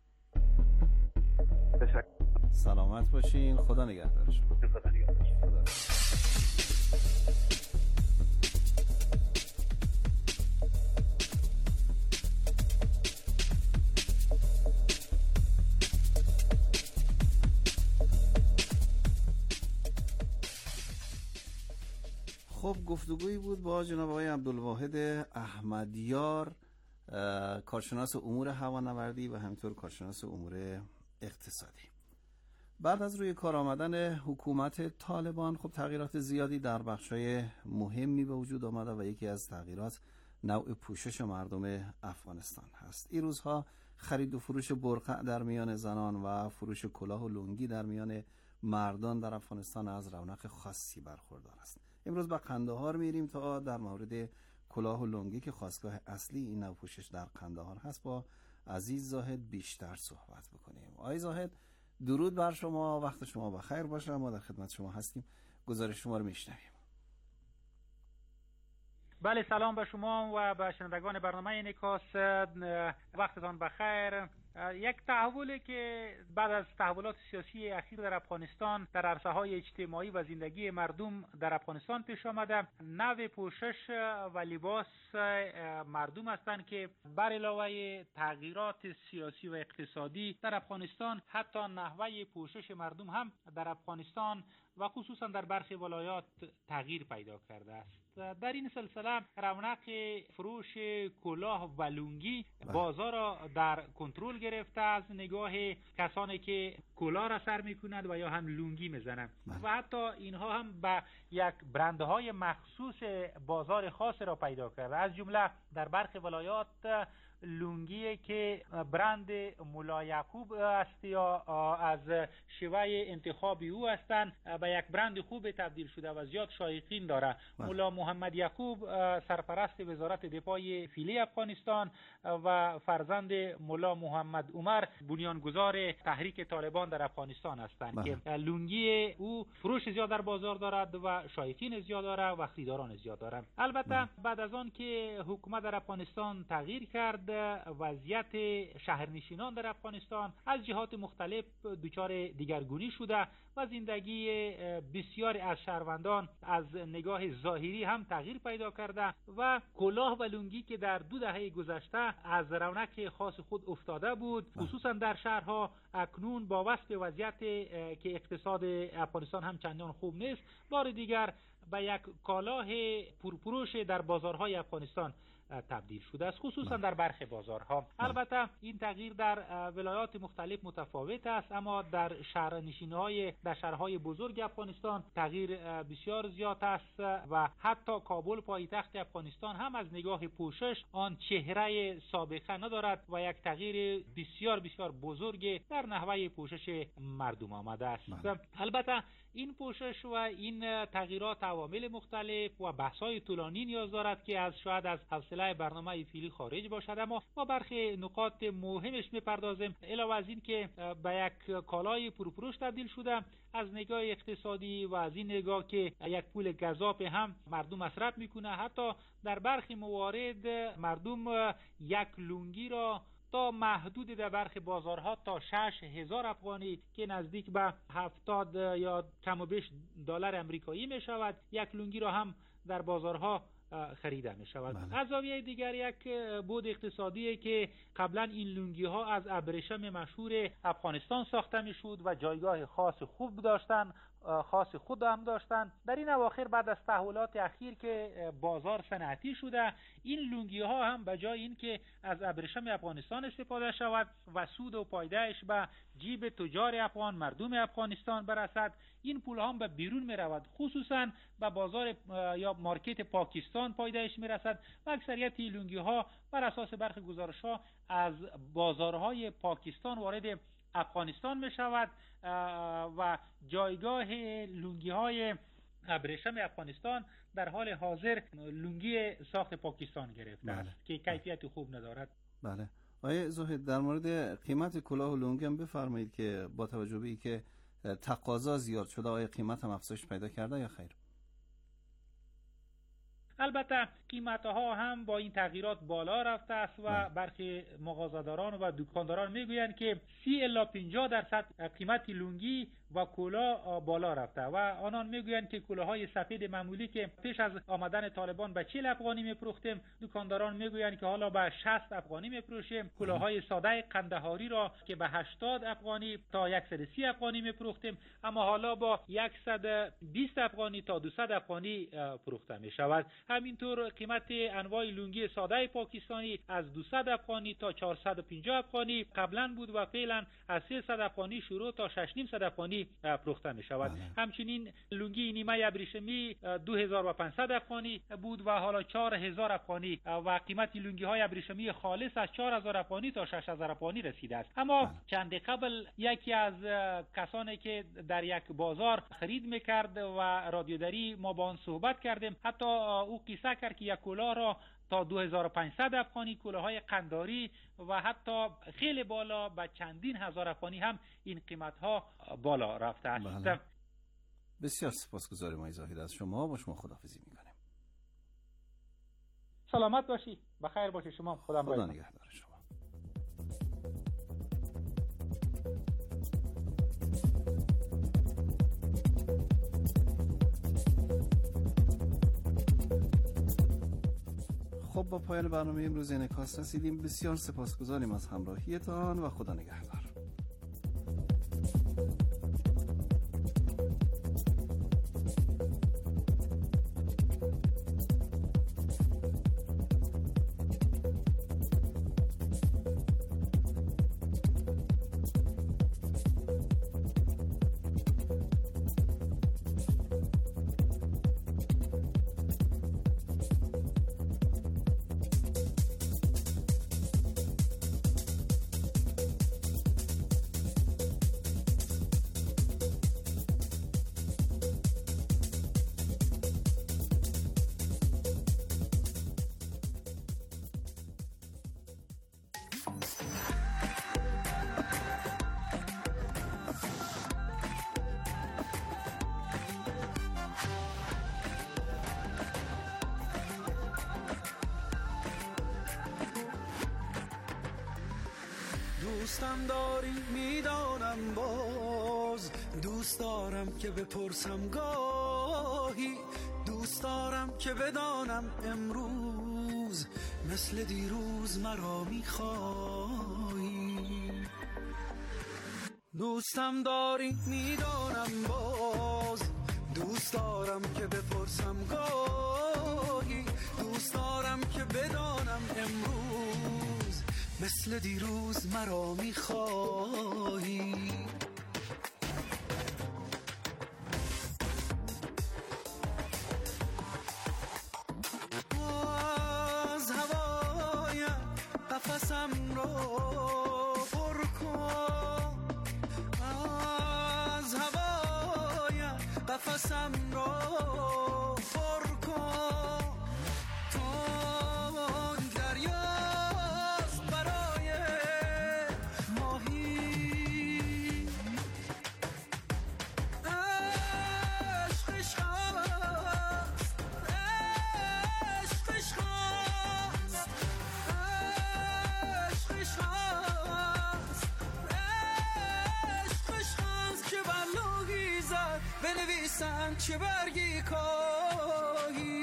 تشکر. سلامت باشین. خدا نگهدار شما. خدا نگهدار. خدا. خب گفتگویی بود با جناب آقای عبدالواحد احمدیار، کارشناس امور هوانوردی و همینطور کارشناس امور اقتصادی. بعد از روی کار آمدن حکومت طالبان خب تغییرات زیادی در بخشای مهمی به وجود آمده و یکی از تغییرات نوع پوشش مردم افغانستان هست. این روزها خرید و فروش برقع در میان زنان و فروش کلاه و لنگی در میان مردان در افغانستان از رونق خاصی برخوردار است. امروز به قندهار میریم تا در مورد کلاه و لنگی که خاستگاه اصلی این نوع پوشش در قندهار هست با عزیز زاهد بیشتر صحبت بکنیم. آقای زاهد درود بر شما، وقت شما بخیر باشه. ما در خدمت شما هستیم، گزارش شما رو میشنویم. بله، سلام به شما و به شنوندگان برنامه انعکاس، وقتتان بخیر. یک تحولی که بعد از تحولات سیاسی اخیر در افغانستان در عرصه‌های اجتماعی و زندگی مردم در افغانستان پیش آمده، نوع پوشش و لباس مردم هستند که بر علاوه تغییرات سیاسی و اقتصادی در افغانستان، حتی نحوه پوشش مردم هم در افغانستان و خصوصا در برخی ولایات تغییر پیدا کرده است. در این سلسله رونق فروش کلاه و لنگی بازار را در کنترل گرفته از نگاه کسانی که کلاه را سر میکنند و یا هم لنگی میزنند و حتی اینها هم به یک برندهای مخصوص بازار خاص را پیدا کرده. از جمله در برخی ولایات لنگی که برند مولا یعقوب است یا از شیوه انتخابی او هستند به یک برند خوب تبدیل شده و زیاد شایقین داره. مولا محمد یعقوب سرپرست وزارت دفاع فعلی افغانستان و فرزند مولا محمد عمر بنیانگذار تحریک طالبان در افغانستان هستند که لنگی او فروش زیاد در بازار دارد و شایقین زیاد داره و خریداران زیاد دارند. البته بعد از آن که حکومت در افغانستان تغییر کرد، وضعیت شهرنشینان در افغانستان از جهات مختلف دچار دیگرگونی شده و زندگی بسیاری از شهروندان از نگاه ظاهری هم تغییر پیدا کرده و کلاه و لنگی که در 2 دهه گذشته از رونق خاص خود افتاده بود، خصوصا در شهرها، اکنون با وصف وضعیت که اقتصاد افغانستان هم چندان خوب نیست، بار دیگر به یک کلاه پرفروش در بازارهای افغانستان تبدیل شده است، خصوصا در برخی بازارها. البته این تغییر در ولایات مختلف متفاوت است، اما در شهرهای بزرگ افغانستان تغییر بسیار زیاد است و حتی کابل پایتخت افغانستان هم از نگاه پوشش آن چهره سابقه ندارد و یک تغییر بسیار بسیار بزرگ در نحوه پوشش مردم آمده است. البته این پوشش و این تغییرات عوامل مختلف و بحث‌های طولانی نیاز دارد که شاید از حوصله فاصله برنامه فعلی خارج باشد، اما ما برخی نکات مهمش میپردازیم. علاوه از این که به یک کالای پرفروش تبدیل شده از نگاه اقتصادی و از این نگاه که یک پول گزاپ هم مردم مصرف میکنه، حتی در برخی موارد مردم یک لنگی را تا محدود در برخی بازارها تا 6,000 افغانی که نزدیک به 70 یا کم و بیش دلار امریکایی می شود یک لنگی را هم در بازارها خریده می شود. از زاویه دیگر یک بود اقتصادی که قبلا این لنگی ها از ابریشم مشهور افغانستان ساخته می شد و جایگاه خاص خوب داشتن، خاص خود هم داشتن. در این اواخر بعد از تحولات اخیر که بازار صنعتی شده، این لنگی ها هم به جای این که از ابریشم افغانستان استفاده شود و سود و پایدهش به جیب تجار افغان، مردم افغانستان برسد، این پول هم به بیرون می رود، خصوصا به بازار یا مارکت پاکستان پایدهش می رسد و اکثریت لنگی ها بر اساس برخی گزارش ها از بازارهای پاکستان وارد افغانستان می شود و جایگاه لنگی های ابریشم افغانستان در حال حاضر لنگی ساخت پاکستان گرفته است که کیفیت خوب ندارد. بله. آقای زاهد، در مورد قیمت کلاه و لنگی هم بفرمایید که با توجه به این که تقاضا زیاد شده آیا قیمت هم افزایش پیدا کرده یا خیر؟ البته قیمت‌ها هم با این تغییرات بالا رفته است و برخی مغازه‌داران و دکانداران میگویند که 30 الی 50% قیمت لنگی و کلاه بالا رفته و آنان میگویند که کلاه‌های سفید معمولی که پیش از آمدن طالبان به 40 افغانی میفروختیم، دکانداران میگویند که حالا به 60 افغانی میفروشیم. کلاه‌های ساده قندهاری را که به 80 افغانی تا 130 افغانی میفروختیم، اما حالا با 120 افغانی تا 200 افغانی فروخته میشود. همینطور قیمت انواع لنگی ساده پاکستانی از 200 افغانی تا 450 افغانی قبلا بود و فعلا از 300 افغانی شروع تا 6,500 افغانی فروخته می شود. همچنین لنگی نیمه ابریشمی 2500 افغانی بود و حالا 4000 افغانی و قیمت لنگی های ابریشمی خالص از 4000 افغانی تا 6000 افغانی رسیده است. اما چند قبل یکی از کسانی که در یک بازار خرید میکرد و رادیوداری ما با آن صحبت کردیم، حتی او قصه کرد که یک کلاه را تا 2500 افغانی، کلاه‌های قنداری و حتی خیلی بالا به چندین هزار افغانی هم این قیمت‌ها بالا رفته است. بله. بسیار سپاسگزارم آقای زاهد از شما. با شما خداحافظی می‌کنیم. سلامت باشی، بخیر باشی شما. خدا نگهدار شما. خب با پایان برنامه امروز انعکاس رسیدیم. بسیار سپاسگزاریم از همراهیتان و خدا نگهدار. دوستم داری میدانم، باز دوست دارم که بپرسم گاهی، دوست دارم که بدانم امروز مثل دیروز مرا میخوایی. دوستم داری میدانم، باز دوست دارم که بپرسم گاهی، دوست دارم که بدانم امروز مثل دیروز مرا میخوایی. از هوایم قفسم را پر کن، از هوایم قفسم را پر کن، تا بنویسم چه برگی کاهی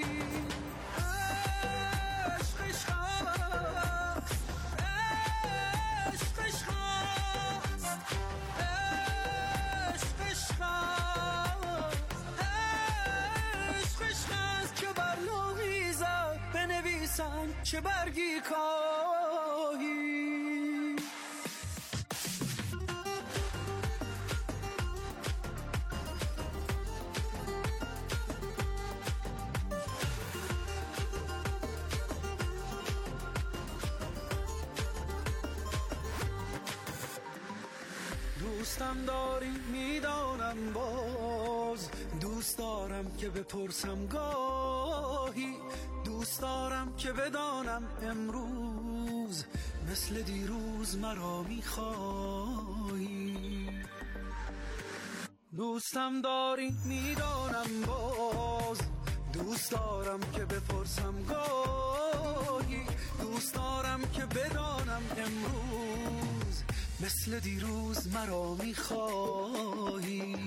چه برگی کاهی دوستم داری میدانم باز دوست دارم که بپرسم گاهی دوست دارم که بدانم امروز مثل دیروز مرا میخوایی دوستم داری میدانم باز دوست دارم که بپرسم گاهی دوست دارم که بدانم امروز مثل دیروز مرا میخوایی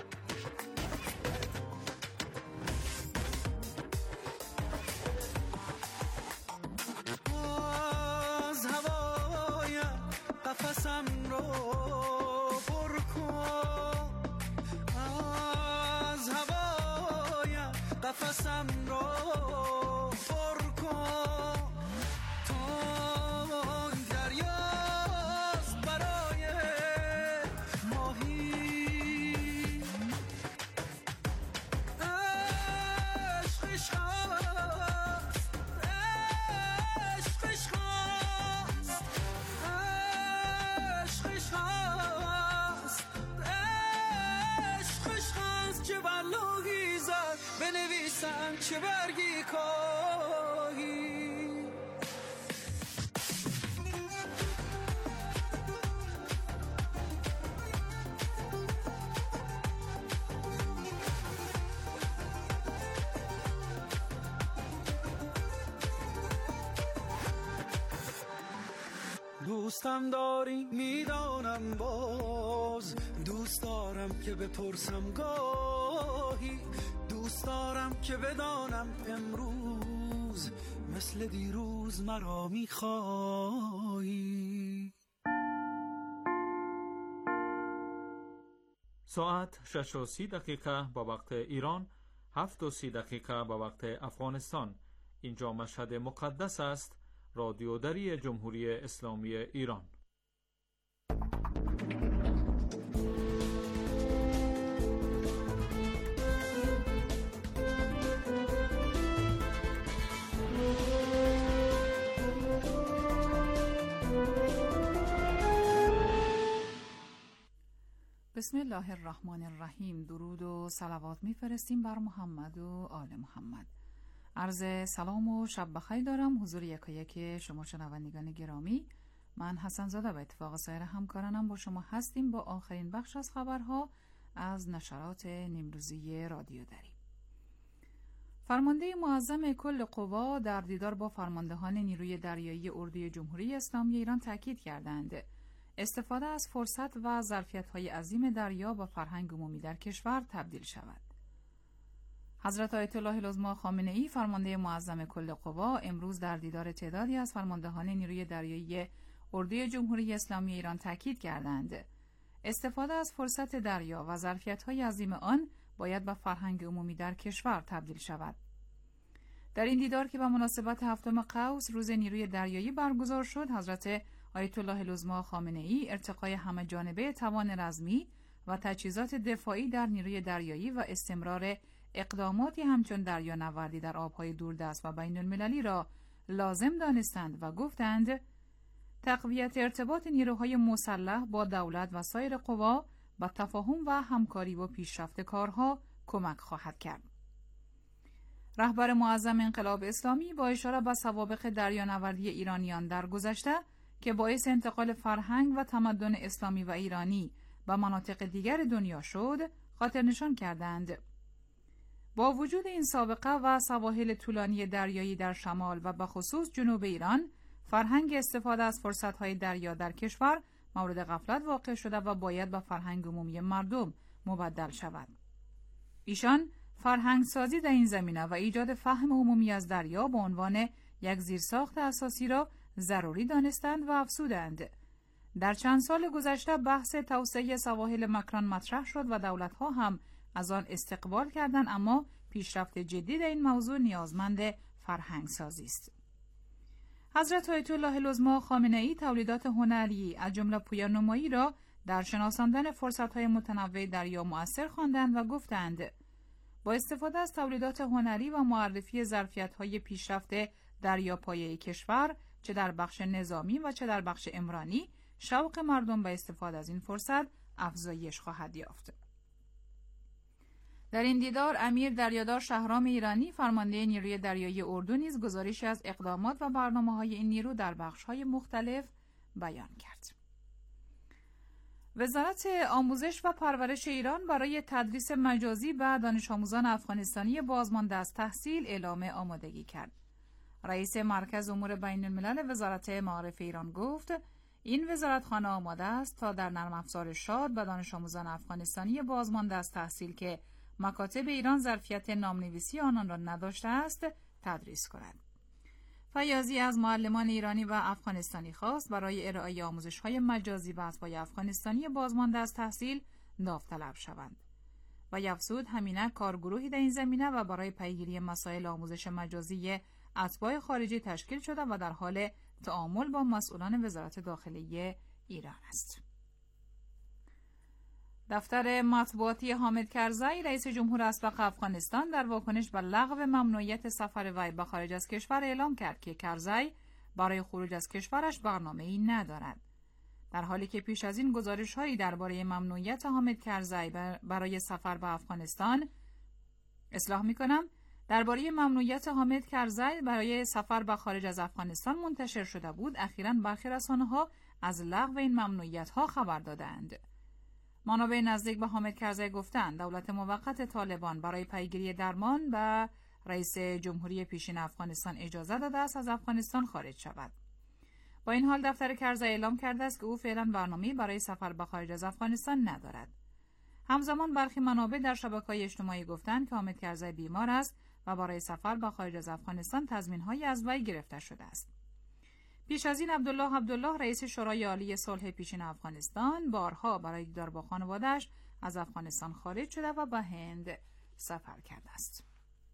از هوایم قفسم رو پر کن از هوایم قفسم رو پر کن تو دریاست برای ماهی عشقش هست عشقش هست عشقش هست عشقش هست چه بلایی زد بنویسم چه برگی کاهی دوستم داری میدانم باز دوست دارم که بپرسم گاهی دوست دارم که بدانم امروز مثل دیروز مرا میخوایی ساعت 6:30 با وقت ایران، 7:30 با وقت افغانستان. اینجا مشهد مقدس است، رادیو دری جمهوری اسلامی ایران. بسم الله الرحمن الرحیم. درود و صلوات میفرستیم بر محمد و آل محمد. عرض سلام و شب بخیر دارم حضور یکایک شما شنوندگان گرامی. من حسن زاده به اتفاق سایر همکارانم با شما هستیم با آخرین بخش از خبرها از نشرات نیمروزی رادیو دری. فرمانده معظم کل قوا در دیدار با فرماندهان نیروی دریایی اردوی جمهوری اسلامی ایران تاکید کردند استفاده از فرصت و ظرفیت‌های عظیم دریا با فرهنگ عمومی در کشور تبدیل شود. حضرت آیت الله العظمی خامنه‌ای فرمانده معظم کل قوا امروز در دیدار تعدادی از فرماندهان نیروی دریایی اردوی جمهوری اسلامی ایران تاکید کردند استفاده از فرصت دریا و ظرفیت‌های عظیم آن باید به فرهنگ عمومی در کشور تبدیل شود. در این دیدار که به مناسبت 7 قوس روز نیروی دریایی برگزار شد، حضرت آیت الله العظمی خامنه‌ای ارتقای همه جانبه توان رزمی و تجهیزات دفاعی در نیروی دریایی و استمرار اقداماتی همچون دریانوردی در آبهای دوردست و بین المللی را لازم دانستند و گفتند تقویت ارتباط نیروهای مسلح با دولت و سایر قوا به تفاهم و همکاری و پیشرفت کارها کمک خواهد کرد. رهبر معظم انقلاب اسلامی با اشاره به سوابق دریانوردی ایرانیان در گذشته که باعث انتقال فرهنگ و تمدن اسلامی و ایرانی به مناطق دیگر دنیا شد، خاطر نشان کردند. با وجود این سابقه و سواحل طولانی دریایی در شمال و به خصوص جنوب ایران، فرهنگ استفاده از فرصت‌های دریا در کشور مورد غفلت واقع شده و باید به فرهنگ عمومی مردم مبدل شود. ایشان فرهنگسازی در این زمینه و ایجاد فهم عمومی از دریا به عنوان یک زیرساخت اساسی را ضروری دانستند و افزودند. در چند سال گذشته بحث توسعه سواحل مکران مطرح شد و دولت‌ها هم از آن استقبال کردند، اما پیشرفت جدی در این موضوع نیازمند فرهنگسازی است. حضرت آیت الله العظما خامنه‌ای تولیدات هنری از جمله پویانمایی را در شناساندن فرصت‌های متنوع دریا مؤثر خواندند و گفتند با استفاده از تولیدات هنری و معرفی ظرفیت‌های پیشرفت دریاپایه کشور، چه در بخش نظامی و چه در بخش عمرانی، شوق مردم به استفاده از این فرصت افزایش خواهد یافت. در این دیدار امیر دریادار شهرام ایرانی فرمانده نیروی دریایی اردو نیز گزارشی از اقدامات و برنامه‌های این نیرو در بخش‌های مختلف بیان کرد. وزارت آموزش و پرورش ایران برای تدریس مجازی به دانش آموزان افغانستانی بازمانده از تحصیل اعلام آمادگی کرد. رئیس مرکز امور بین الملل وزارت معارف ایران گفت این وزارتخانه آماده است تا در نرم افزار شاد به دانش آموزان افغانستانی بازمانده از تحصیل که مکاتب ایران ظرفیت نامنویسی آنان را نداشته است تدریس کند. فیاضی از معلمان ایرانی و افغانستانی خواست برای ارائه آموزش‌های مجازی به اتباع افغانستانی بازمانده از تحصیل داوطلب شوند. و افزود همینک کارگروهی در این زمینه و برای پیگیری مسائل آموزش مجازی اتباع خارجی تشکیل شده و در حال تعامل با مسئولان وزارت داخلی ایران است. دفتر مطبوعاتی حامد کرزی رئیس جمهور اسبق افغانستان در واکنش به لغو ممنوعیت سفر وی به خارج از کشور اعلام کرد که کرزی برای خروج از کشورش برنامه‌ای ندارد. در حالی که پیش از این گزارش‌هایی درباره ممنوعیت حامد کرزی برای سفر به افغانستان درباره ممنوعیت حامد کرزی برای سفر به خارج از افغانستان منتشر شده بود، اخیراً برخی رسانه‌ها از لغو این ممنوعیت‌ها خبر دادند. منابع نزدیک به حامد کرزی گفتند دولت موقت طالبان برای پیگیری درمان به رئیس جمهوری پیشین افغانستان اجازه داده است از افغانستان خارج شود. با این حال دفتر کرزی اعلام کرده است که او فعلا برنامه‌ای برای سفر به خارج از افغانستان ندارد. همزمان برخی منابع در شبکه‌های اجتماعی گفتند که حامد کرزی بیمار است و برای سفر به خارج از افغانستان تضمین‌هایی از وی گرفته شده است. پیش از این عبدالله رئیس شورای عالی صلح پیشین افغانستان بارها برای دیدار با خانواده‌اش از افغانستان خارج شده و به هند سفر کرده است.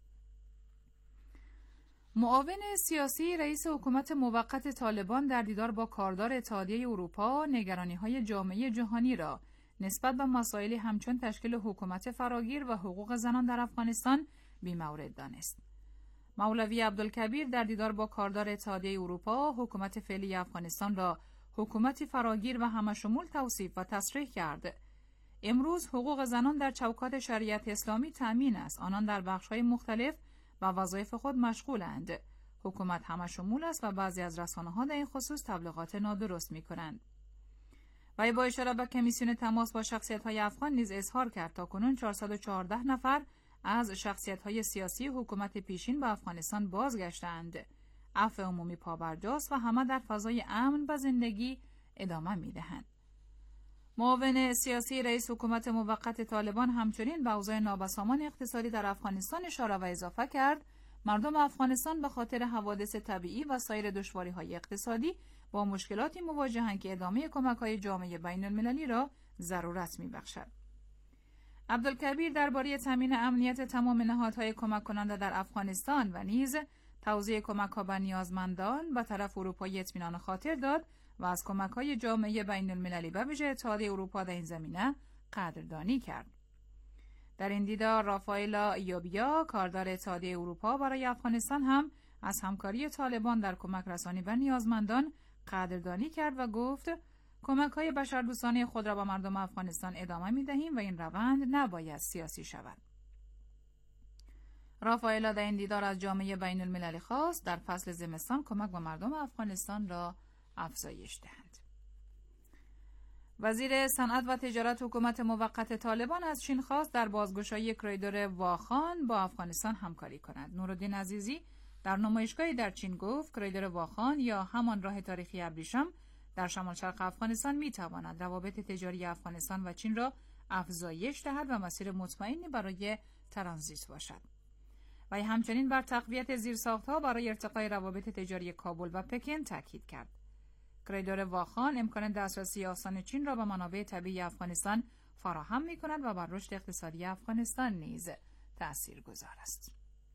معاون سیاسی رئیس حکومت موقت طالبان در دیدار با کاردار اتحادیه اروپا نگرانی‌های جامعه جهانی را نسبت به مسائلی همچون تشکیل حکومت فراگیر و حقوق زنان در افغانستان بی‌مورد دانست. مولوی عبدالکبیر در دیدار با کاردار اتحادیه اروپا حکومت فعلی افغانستان را حکومتی فراگیر و همه‌شمول توصیف و تصریح کرد. امروز حقوق زنان در چوکات شریعت اسلامی تأمین است. آنان در بخش‌های مختلف و وظایف خود مشغولند. حکومت همه‌شمول است و بعضی از رسانه‌ها در این خصوص تبلیغات نادرست می‌کنند. و با اشاره به کمیسیون تماس با شخصیت‌های افغان نیز اظهار کرد تاکنون 414 نفر از شخصیت‌های سیاسی حکومت پیشین به افغانستان بازگشتند. عفو عمومی پابرجاست و همه در فضای امن و زندگی ادامه می‌دهند. معاون سیاسی رئیس حکومت موقت طالبان همچنین به اوضاع نابسامان اقتصادی در افغانستان اشاره و اضافه کرد مردم افغانستان به خاطر حوادث طبیعی و سایر دشواری‌های اقتصادی با مشکلاتی مواجهند که ادامه کمک‌های جامعه بین‌المللی را ضرورت می‌بخشد. عبدالکبیر درباره تامین امنیت تمام نهادهای کمک کننده در افغانستان و نیز توزیع کمک‌ها به نیازمندان به طرف اروپایی اطمینان خاطر داد و از کمک‌های جامعه بین‌المللی به ویژه اتحادیه اروپا در این زمینه قدردانی کرد. در این دیدار رافائل ایوبیا کاردار اتحادیه اروپا برای افغانستان هم از همکاری طالبان در کمک رسانی به نیازمندان قدردانی کرد و گفت کمک‌های بشردوستانه خود را به مردم افغانستان ادامه می‌دهیم و این روند نباید سیاسی شود. رافائل در این دیدار از جامعه بین‌المللی خواست در فصل زمستان کمک به مردم افغانستان را افزایش دهند. وزیر صنعت و تجارت حکومت موقت طالبان از چین خواست در بازگشایی کریدور واخان با افغانستان همکاری کند. نورالدین عزیزی در نمایشگاهی در چین گفت کریدور واخان یا همان راه تاریخی ابریشم در شمال شرق افغانستان می‌تواند روابط تجاری افغانستان و چین را افزایش دهد و مسیر مطمئنی برای ترانزیت باشد. و همچنین بر تقویت زیرساخت‌ها برای ارتقای روابط تجاری کابل و پکن تاکید کرد. کریدور واخان امکان دسترسی آسان چین را به منابع طبیعی افغانستان فراهم می‌کند و بر رشد اقتصادی افغانستان نیز تأثیرگذار است.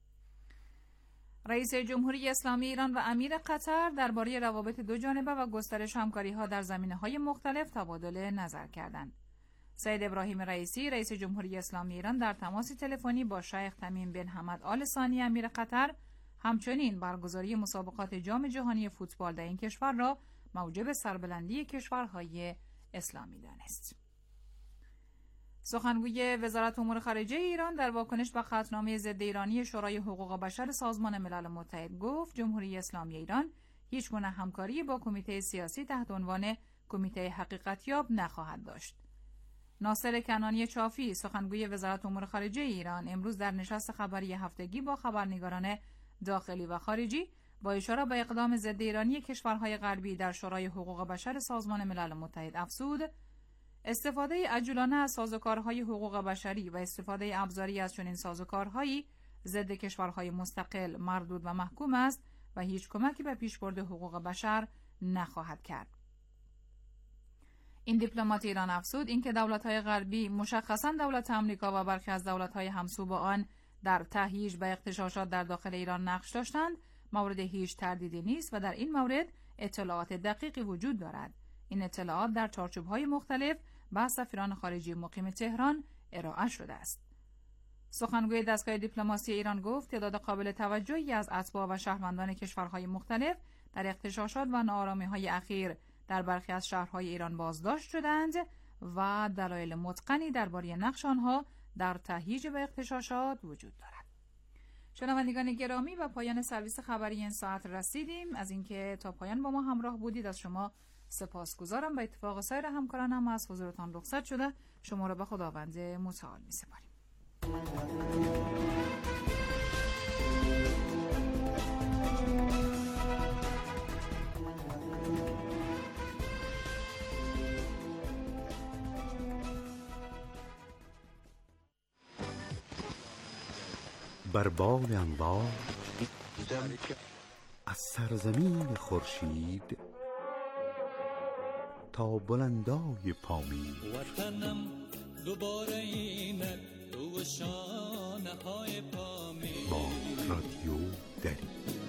رئیس جمهوری اسلامی ایران و امیر قطر درباره روابط دو جانبه و گسترش همکاری‌ها در زمینه‌های مختلف تبادل نظر کردند. سید ابراهیم رئیسی رئیس جمهوری اسلامی ایران در تماس تلفنی با شیخ تمیم بن حمد آل ثانی امیر قطر همچنین برگزاری مسابقات جام جهانی فوتبال در این کشور را موجب سربلندی کشورهای اسلامی دانست. سخنگوی وزارت امور خارجه ایران در واکنش به قطعنامه ضد ایرانی شورای حقوق بشر سازمان ملل متحد گفت جمهوری اسلامی ایران هیچگونه همکاری با کمیته سیاسی تحت عنوان کمیته حقیقتیاب نخواهد داشت. ناصر کنانی چافی سخنگوی وزارت امور خارجه ایران امروز در نشست خبری هفتگی با خبرنگاران داخلی و خارجی با اشاره به اقدام ضد ایرانی کشورهای غربی در شورای حقوق بشر سازمان ملل متحد افزود استفاده عجولانه از سازوکارهای حقوق بشری و استفاده ابزاری از چنین سازوکارهایی ضد کشورهای مستقل مردود و محکوم است و هیچ کمکی به پیشبرد حقوق بشر نخواهد کرد. این دیپلمات ایران افزود اینکه دولت‌های غربی مشخصاً دولت آمریکا و برخی از دولت‌های همسو با آن در تهییج و اغتشاشات در داخل ایران نقش داشتند مورد هیچ تردیدی نیست و در این مورد اطلاعات دقیقی وجود دارد. این اطلاعات در چارچوب‌های مختلف به سفیران خارجی مقیم تهران ارائه شده است. سخنگوی دستگاه دیپلماسی ایران گفت تعداد قابل توجهی از اتباع و شهروندان کشورهای مختلف در اغتشاشات و ناآرامی‌های اخیر در برخی از شهرهای ایران بازداشت شدند و دلایل متقنی درباره نقش آنها در تهییج و اغتشاشات وجود دارد. شنوندگان گرامی و پایان سرویس خبری این ساعت رسیدیم. از اینکه تا پایان با ما همراه بودید از شما سپاسگزارم. به اتفاق سایر همکارانم از حضورتان رخصت شده شما را به خداوند متعال می‌سپاریم. بر بال انوار از سرزمین خورشید تا بلندای پامین وطنم دوباره اینه تو شانه های پامین با رادیو دری.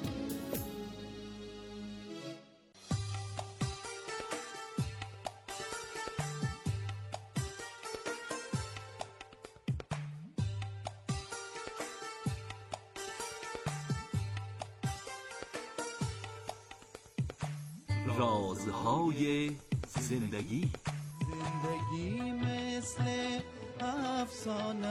رازهای زندگی مثل افسانه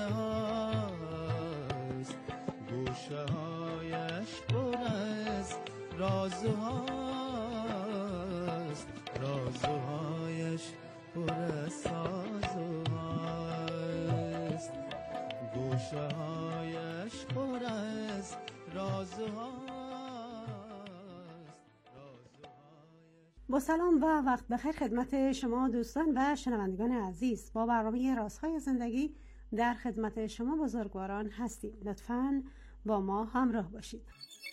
هاست گوشه هایش پر از رازهاست رازهایش پر از سازهاست گوشه هایش پر از رازهاست. با سلام و وقت بخیر خدمت شما دوستان و شنوندگان عزیز. با برنامه رازهای زندگی در خدمت شما بزرگواران هستیم. لطفاً با ما همراه باشید.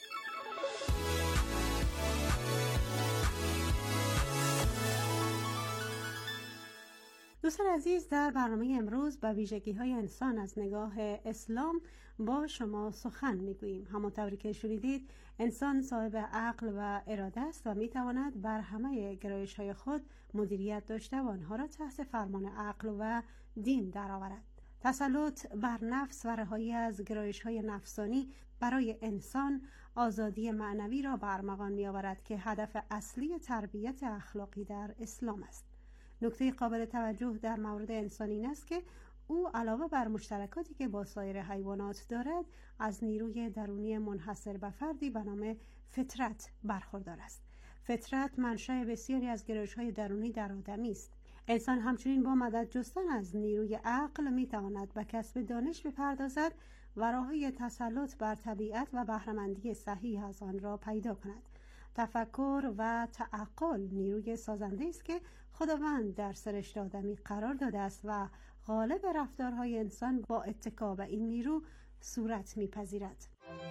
دوستان عزیز، در برنامه امروز به ویژگی‌های انسان از نگاه اسلام با شما سخن می‌گوییم. همانطوری که شنیدید انسان صاحب عقل و اراده است و می‌تواند بر همه گرایش‌های خود مدیریت داشته و آنها را تحت فرمان عقل و دین درآورد. تسلط بر نفس و رهایی از گرایش‌های نفسانی برای انسان آزادی معنوی را به ارمغان می‌آورد که هدف اصلی تربیت اخلاقی در اسلام است. نکته قابل توجه در مورد انسان این است که او علاوه بر مشترکاتی که با سایر حیوانات دارد از نیروی درونی منحصر به فردی به نام فطرت برخوردار است. فطرت منشأ بسیاری از گرایش‌های درونی در آدمی است. انسان همچنین با مدد جستن از نیروی عقل می‌تواند به کسب دانش بپردازد و راه‌های تسلط بر طبیعت و بهره‌مندی صحیح از آن را پیدا کند. تفکر و تعقل نیروی سازنده است که خداوند در سرشت آدمی قرار داده است و غالب رفتارهای انسان با اتکا به این نیرو صورت می‌پذیرد.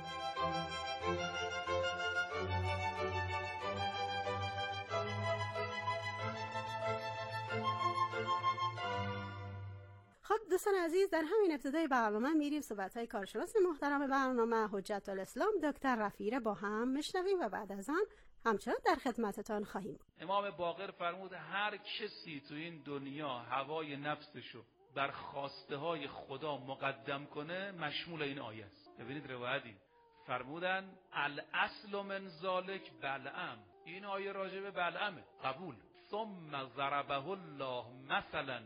خب دوستان عزیز، در همین ابتدای برنامه میریم صحبت‌های کارشناس محترم برنامه حجت الاسلام دکتر رفیع با هم میشنویم و بعد از آن همچنان در خدمتتان خواهیم بود. امام باقر فرمود هر کسی تو این دنیا هوای نفسشو بر خواسته های خدا مقدم کنه مشمول این آیه است. ببینید روایتی فرمودن الاصل من ذالک بلعم، این آیه راجع به بلعمه، قبول. ثم ضربه الله مثلا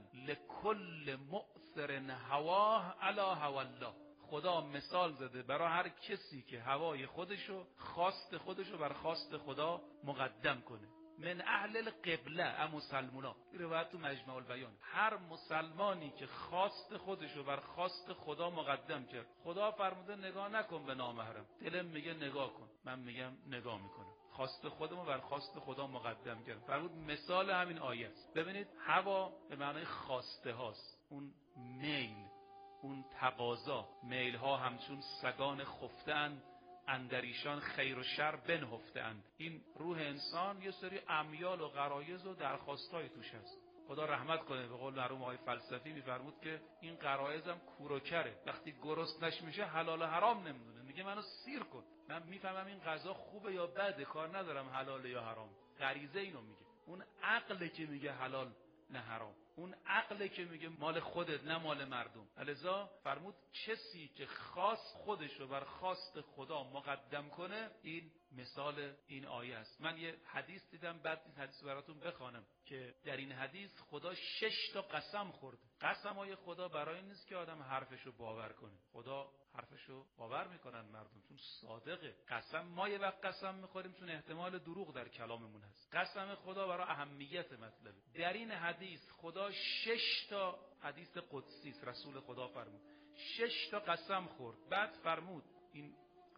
لكل مؤثر هواه علی هوى الله، خدا مثال زده برای هر کسی که هوای خودشو، خواست خودشو بر خواست خدا مقدم کنه. من اهل القبله مسلمونا، این روایت تو مجمع البیان، هر مسلمانی که خواست خودشو بر خواست خدا مقدم کرد، خدا فرموده نگاه نکن به نامحرم، دلم میگه نگاه کن، من میگم نگاه میکنم، خواست خودمو بر خواست خدا مقدم کرد. فرمود مثال همین آیه است. ببینید هوا به معنای خواسته هاست، اون میل، اون تقاضا، میل ها همچون سگان خفته‌اند اندریشان خیر و شر بنهفته‌اند. این روح انسان یه سری امیال و غرایز و درخواستای توش هست. خدا رحمت کنه، به قول مرحوم آقای فلسفی میفرمود که این غرایزم کوروکره، وقتی گرسنش میشه حلال و حرام نمیدونه، میگه منو سیر کن، من میفهمم این غذا خوبه یا بده، کار ندارم حلال یا حرام. غریزه اینو میگه. اون عقله که میگه حلال نه حرام، اون عقله که میگه مال خودت نه مال مردم. لذا فرمود کسی که خواست خودش رو بر خواست خدا مقدم کنه، این مثال این آیه است. من یه حدیث دیدم، بعد این حدیث براتون بخوانم که در این حدیث خدا 6 تا قسم خورده. قسمای خدا برای این نیست که آدم حرفشو باور کنه، خدا حرفشو باور میکنن مردم، چون صادقه. قسم ما یه وقت قسم میخوریم چون احتمال دروغ در کلاممون هست. قسم خدا برای اهمیت مطلبه. در این حدیث خدا 6 تا حدیث قدسی است، رسول خدا فرمود 6 تا قسم خورد. بعد فرمود این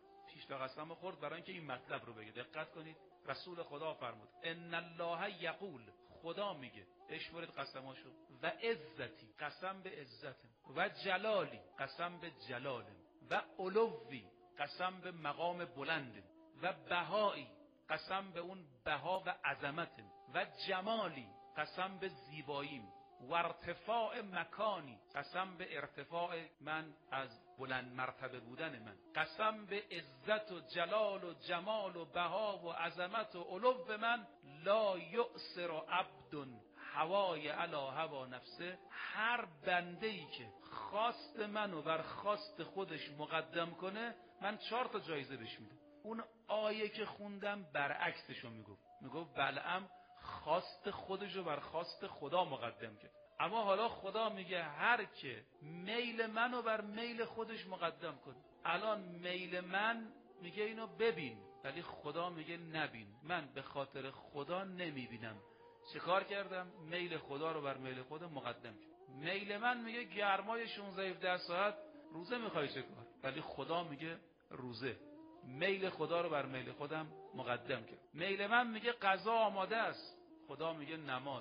6 تا قسم خورد برای اینکه این مطلب رو بگه. دقت کنید، رسول خدا فرمود ان الله یقول، خدا میگه، اشورید قسماشو، و عزتی، قسم به عزتم، و جلالی، قسم به جلالم، و علوی، قسم به مقام بلندم، و بهایی، قسم به اون بها و عظمتم، و جمالی، قسم به زیباییم، و ارتفاع مکانی، قسم به ارتفاع من از بلند مرتبه بودن من، قسم به عزت و جلال و جمال و بها و عظمت و علو من، لا یؤثر عبد هوای علی هوا نفسه، هر بنده‌ای که خواست منو بر خواست خودش مقدم کنه، من 4 تا جایزه بهش میدم. اون آیه که خوندم برعکسشو میگفت بلعم خواست خودشو بر خواست خدا مقدم کرد. اما حالا خدا میگه هر که میل منو بر میل خودش مقدم کنه. الان میل من میگه اینو ببین، ولی خدا میگه نبین. من به خاطر خدا نمیبینم. چه کار کردم؟ میل خدا رو بر میل خودم مقدم کردم. میل من میگه گرمای 16-17 ساعت روزه میخوای چه کار؟ ولی خدا میگه روزه. میل خدا رو بر میل خودم مقدم کرد. میل من میگه غذا آماده است، خدا میگه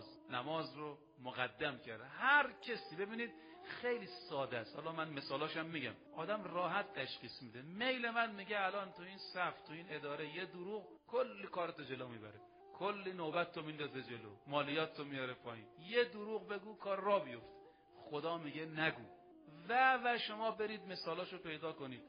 نماز رو مقدم کرده. هر کسی ببینید خیلی ساده است. حالا من مثالاشم میگم، آدم راحت تشخیص میده. میل من میگه الان تو این صف، تو این اداره یه دروغ کلی کارتو جلو میبره، کلی نوبت تو میندازه جلو، مالیات تو میاره پایین. یه دروغ بگو کار را بیفت. خدا میگه نگو. و شما برید مثالاشو پیدا کنید.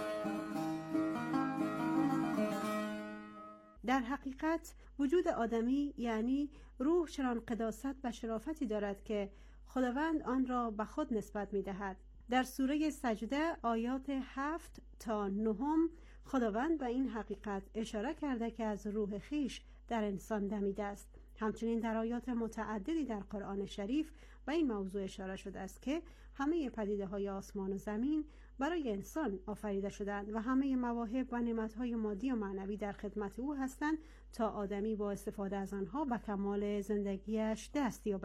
در حقیقت وجود آدمی یعنی روح چنان قداست و شرافتی دارد که خداوند آن را به خود نسبت می‌دهد. در سوره سجده آیات 7 تا 9 خداوند به این حقیقت اشاره کرده که از روح خیش در انسان دمیده است. همچنین در آیات متعددی در قرآن شریف به این موضوع اشاره شده است که همه پدیده‌های آسمان و زمین برای انسان آفریده شدند و همه مواهب و نعمت‌های مادی و معنوی در خدمت او هستند تا آدمی با استفاده از آنها به کمال زندگیش دست یابد.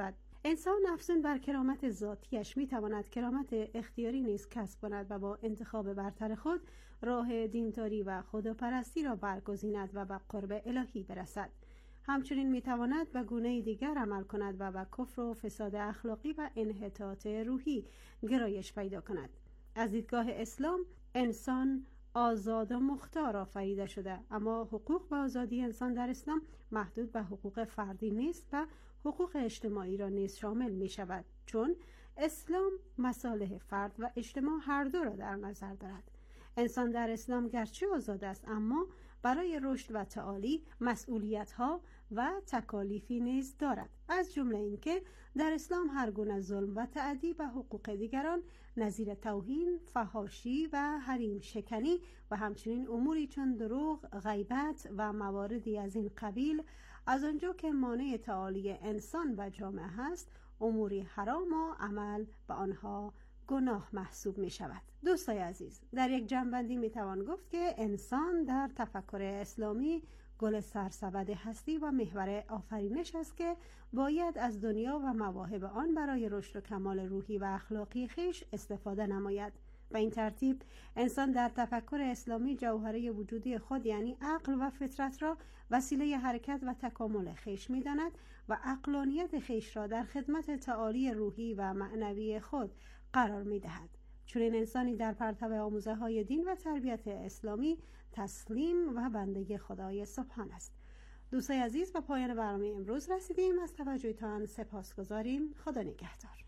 انسان افزون بر کرامت ذاتیش میتواند کرامت اختیاری نیز کسب کند و با انتخاب برتر خود راه دینداری و خداپرستی را برگزیند و به قرب الهی برسد. همچنین میتواند به گونه دیگر عمل کند و به کفر و فساد اخلاقی و انحطاط روحی گرایش پیدا کند. از دیدگاه اسلام انسان آزاد و مختار آفریده شده، اما حقوق و آزادی انسان در اسلام محدود به حقوق فردی نیست و حقوق اجتماعی را نیز شامل می شود، چون اسلام مصالح فرد و اجتماع هر دو را در نظر دارد. انسان در اسلام گرچه آزاد است، اما برای رشد و تعالی مسئولیت‌ها و تکالیفی نیز دارد، از جمله اینکه در اسلام هر گونه ظلم و تعدی به حقوق دیگران نظیر توهین، فحاشی و حریم شکنی و همچنین اموری چون دروغ، غیبت و مواردی از این قبیل از آنجا که مانع تعالی انسان و جامعه هست، اموری حرام و عمل به آنها گناه محسوب می شود. دوستای عزیز، در یک جمع‌بندی می توان گفت که انسان در تفکر اسلامی گل سرسبد هستی و محور آفرینش است که باید از دنیا و مواهب آن برای رشد و کمال روحی و اخلاقی خویش استفاده نماید. و این ترتیب انسان در تفکر اسلامی جوهره وجودی خود یعنی عقل و فطرت را وسیله حرکت و تکامل خویش می‌داند و عقلانیت خویش را در خدمت تعالی روحی و معنوی خود قرار می‌دهد. چون این انسانی در پرتو آموزه‌های دین و تربیت اسلامی تسلیم و بنده خدای سبحان است. دوستای عزیز، به پایان برنامه امروز رسیدیم. از توجهتان سپاسگزاریم. خدا نگهدار.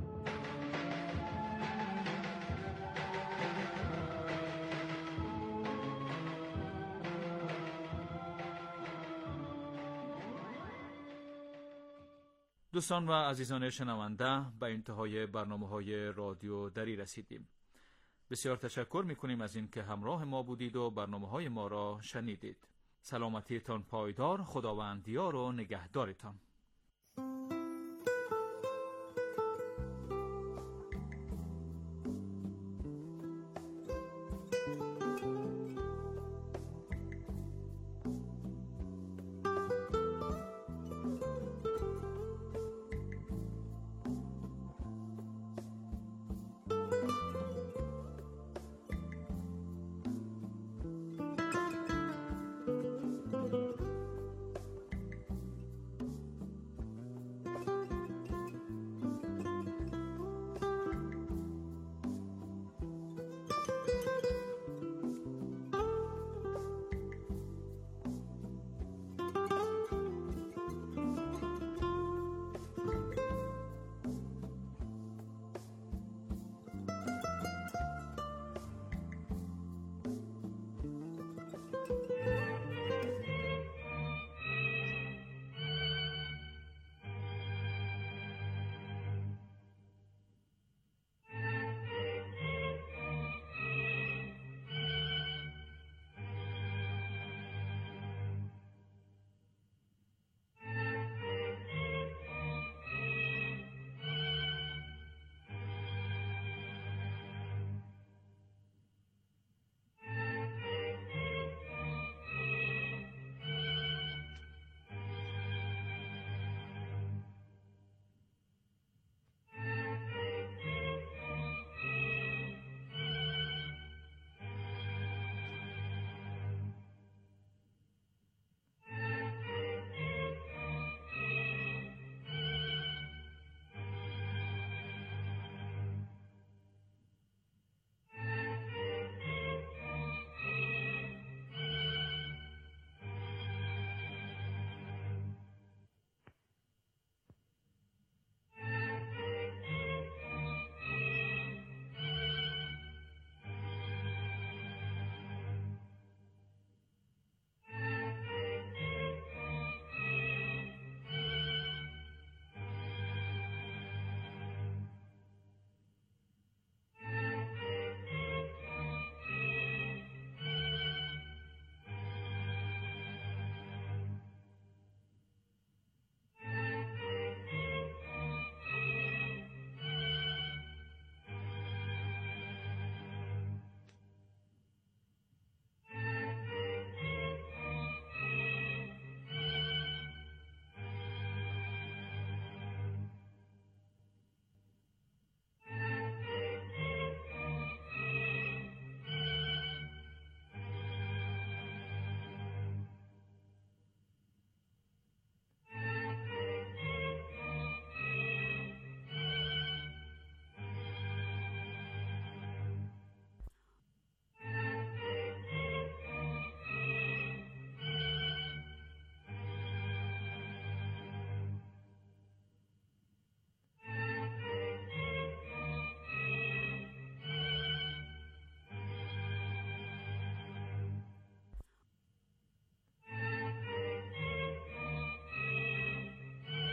دوستان و عزیزان شنونده، به انتهای برنامه‌های رادیو دری رسیدیم. بسیار تشکر می‌کنیم از اینکه همراه ما بودید و برنامه‌های ما را شنیدید. سلامتیتان پایدار، خداوند یار و نگهدارتان.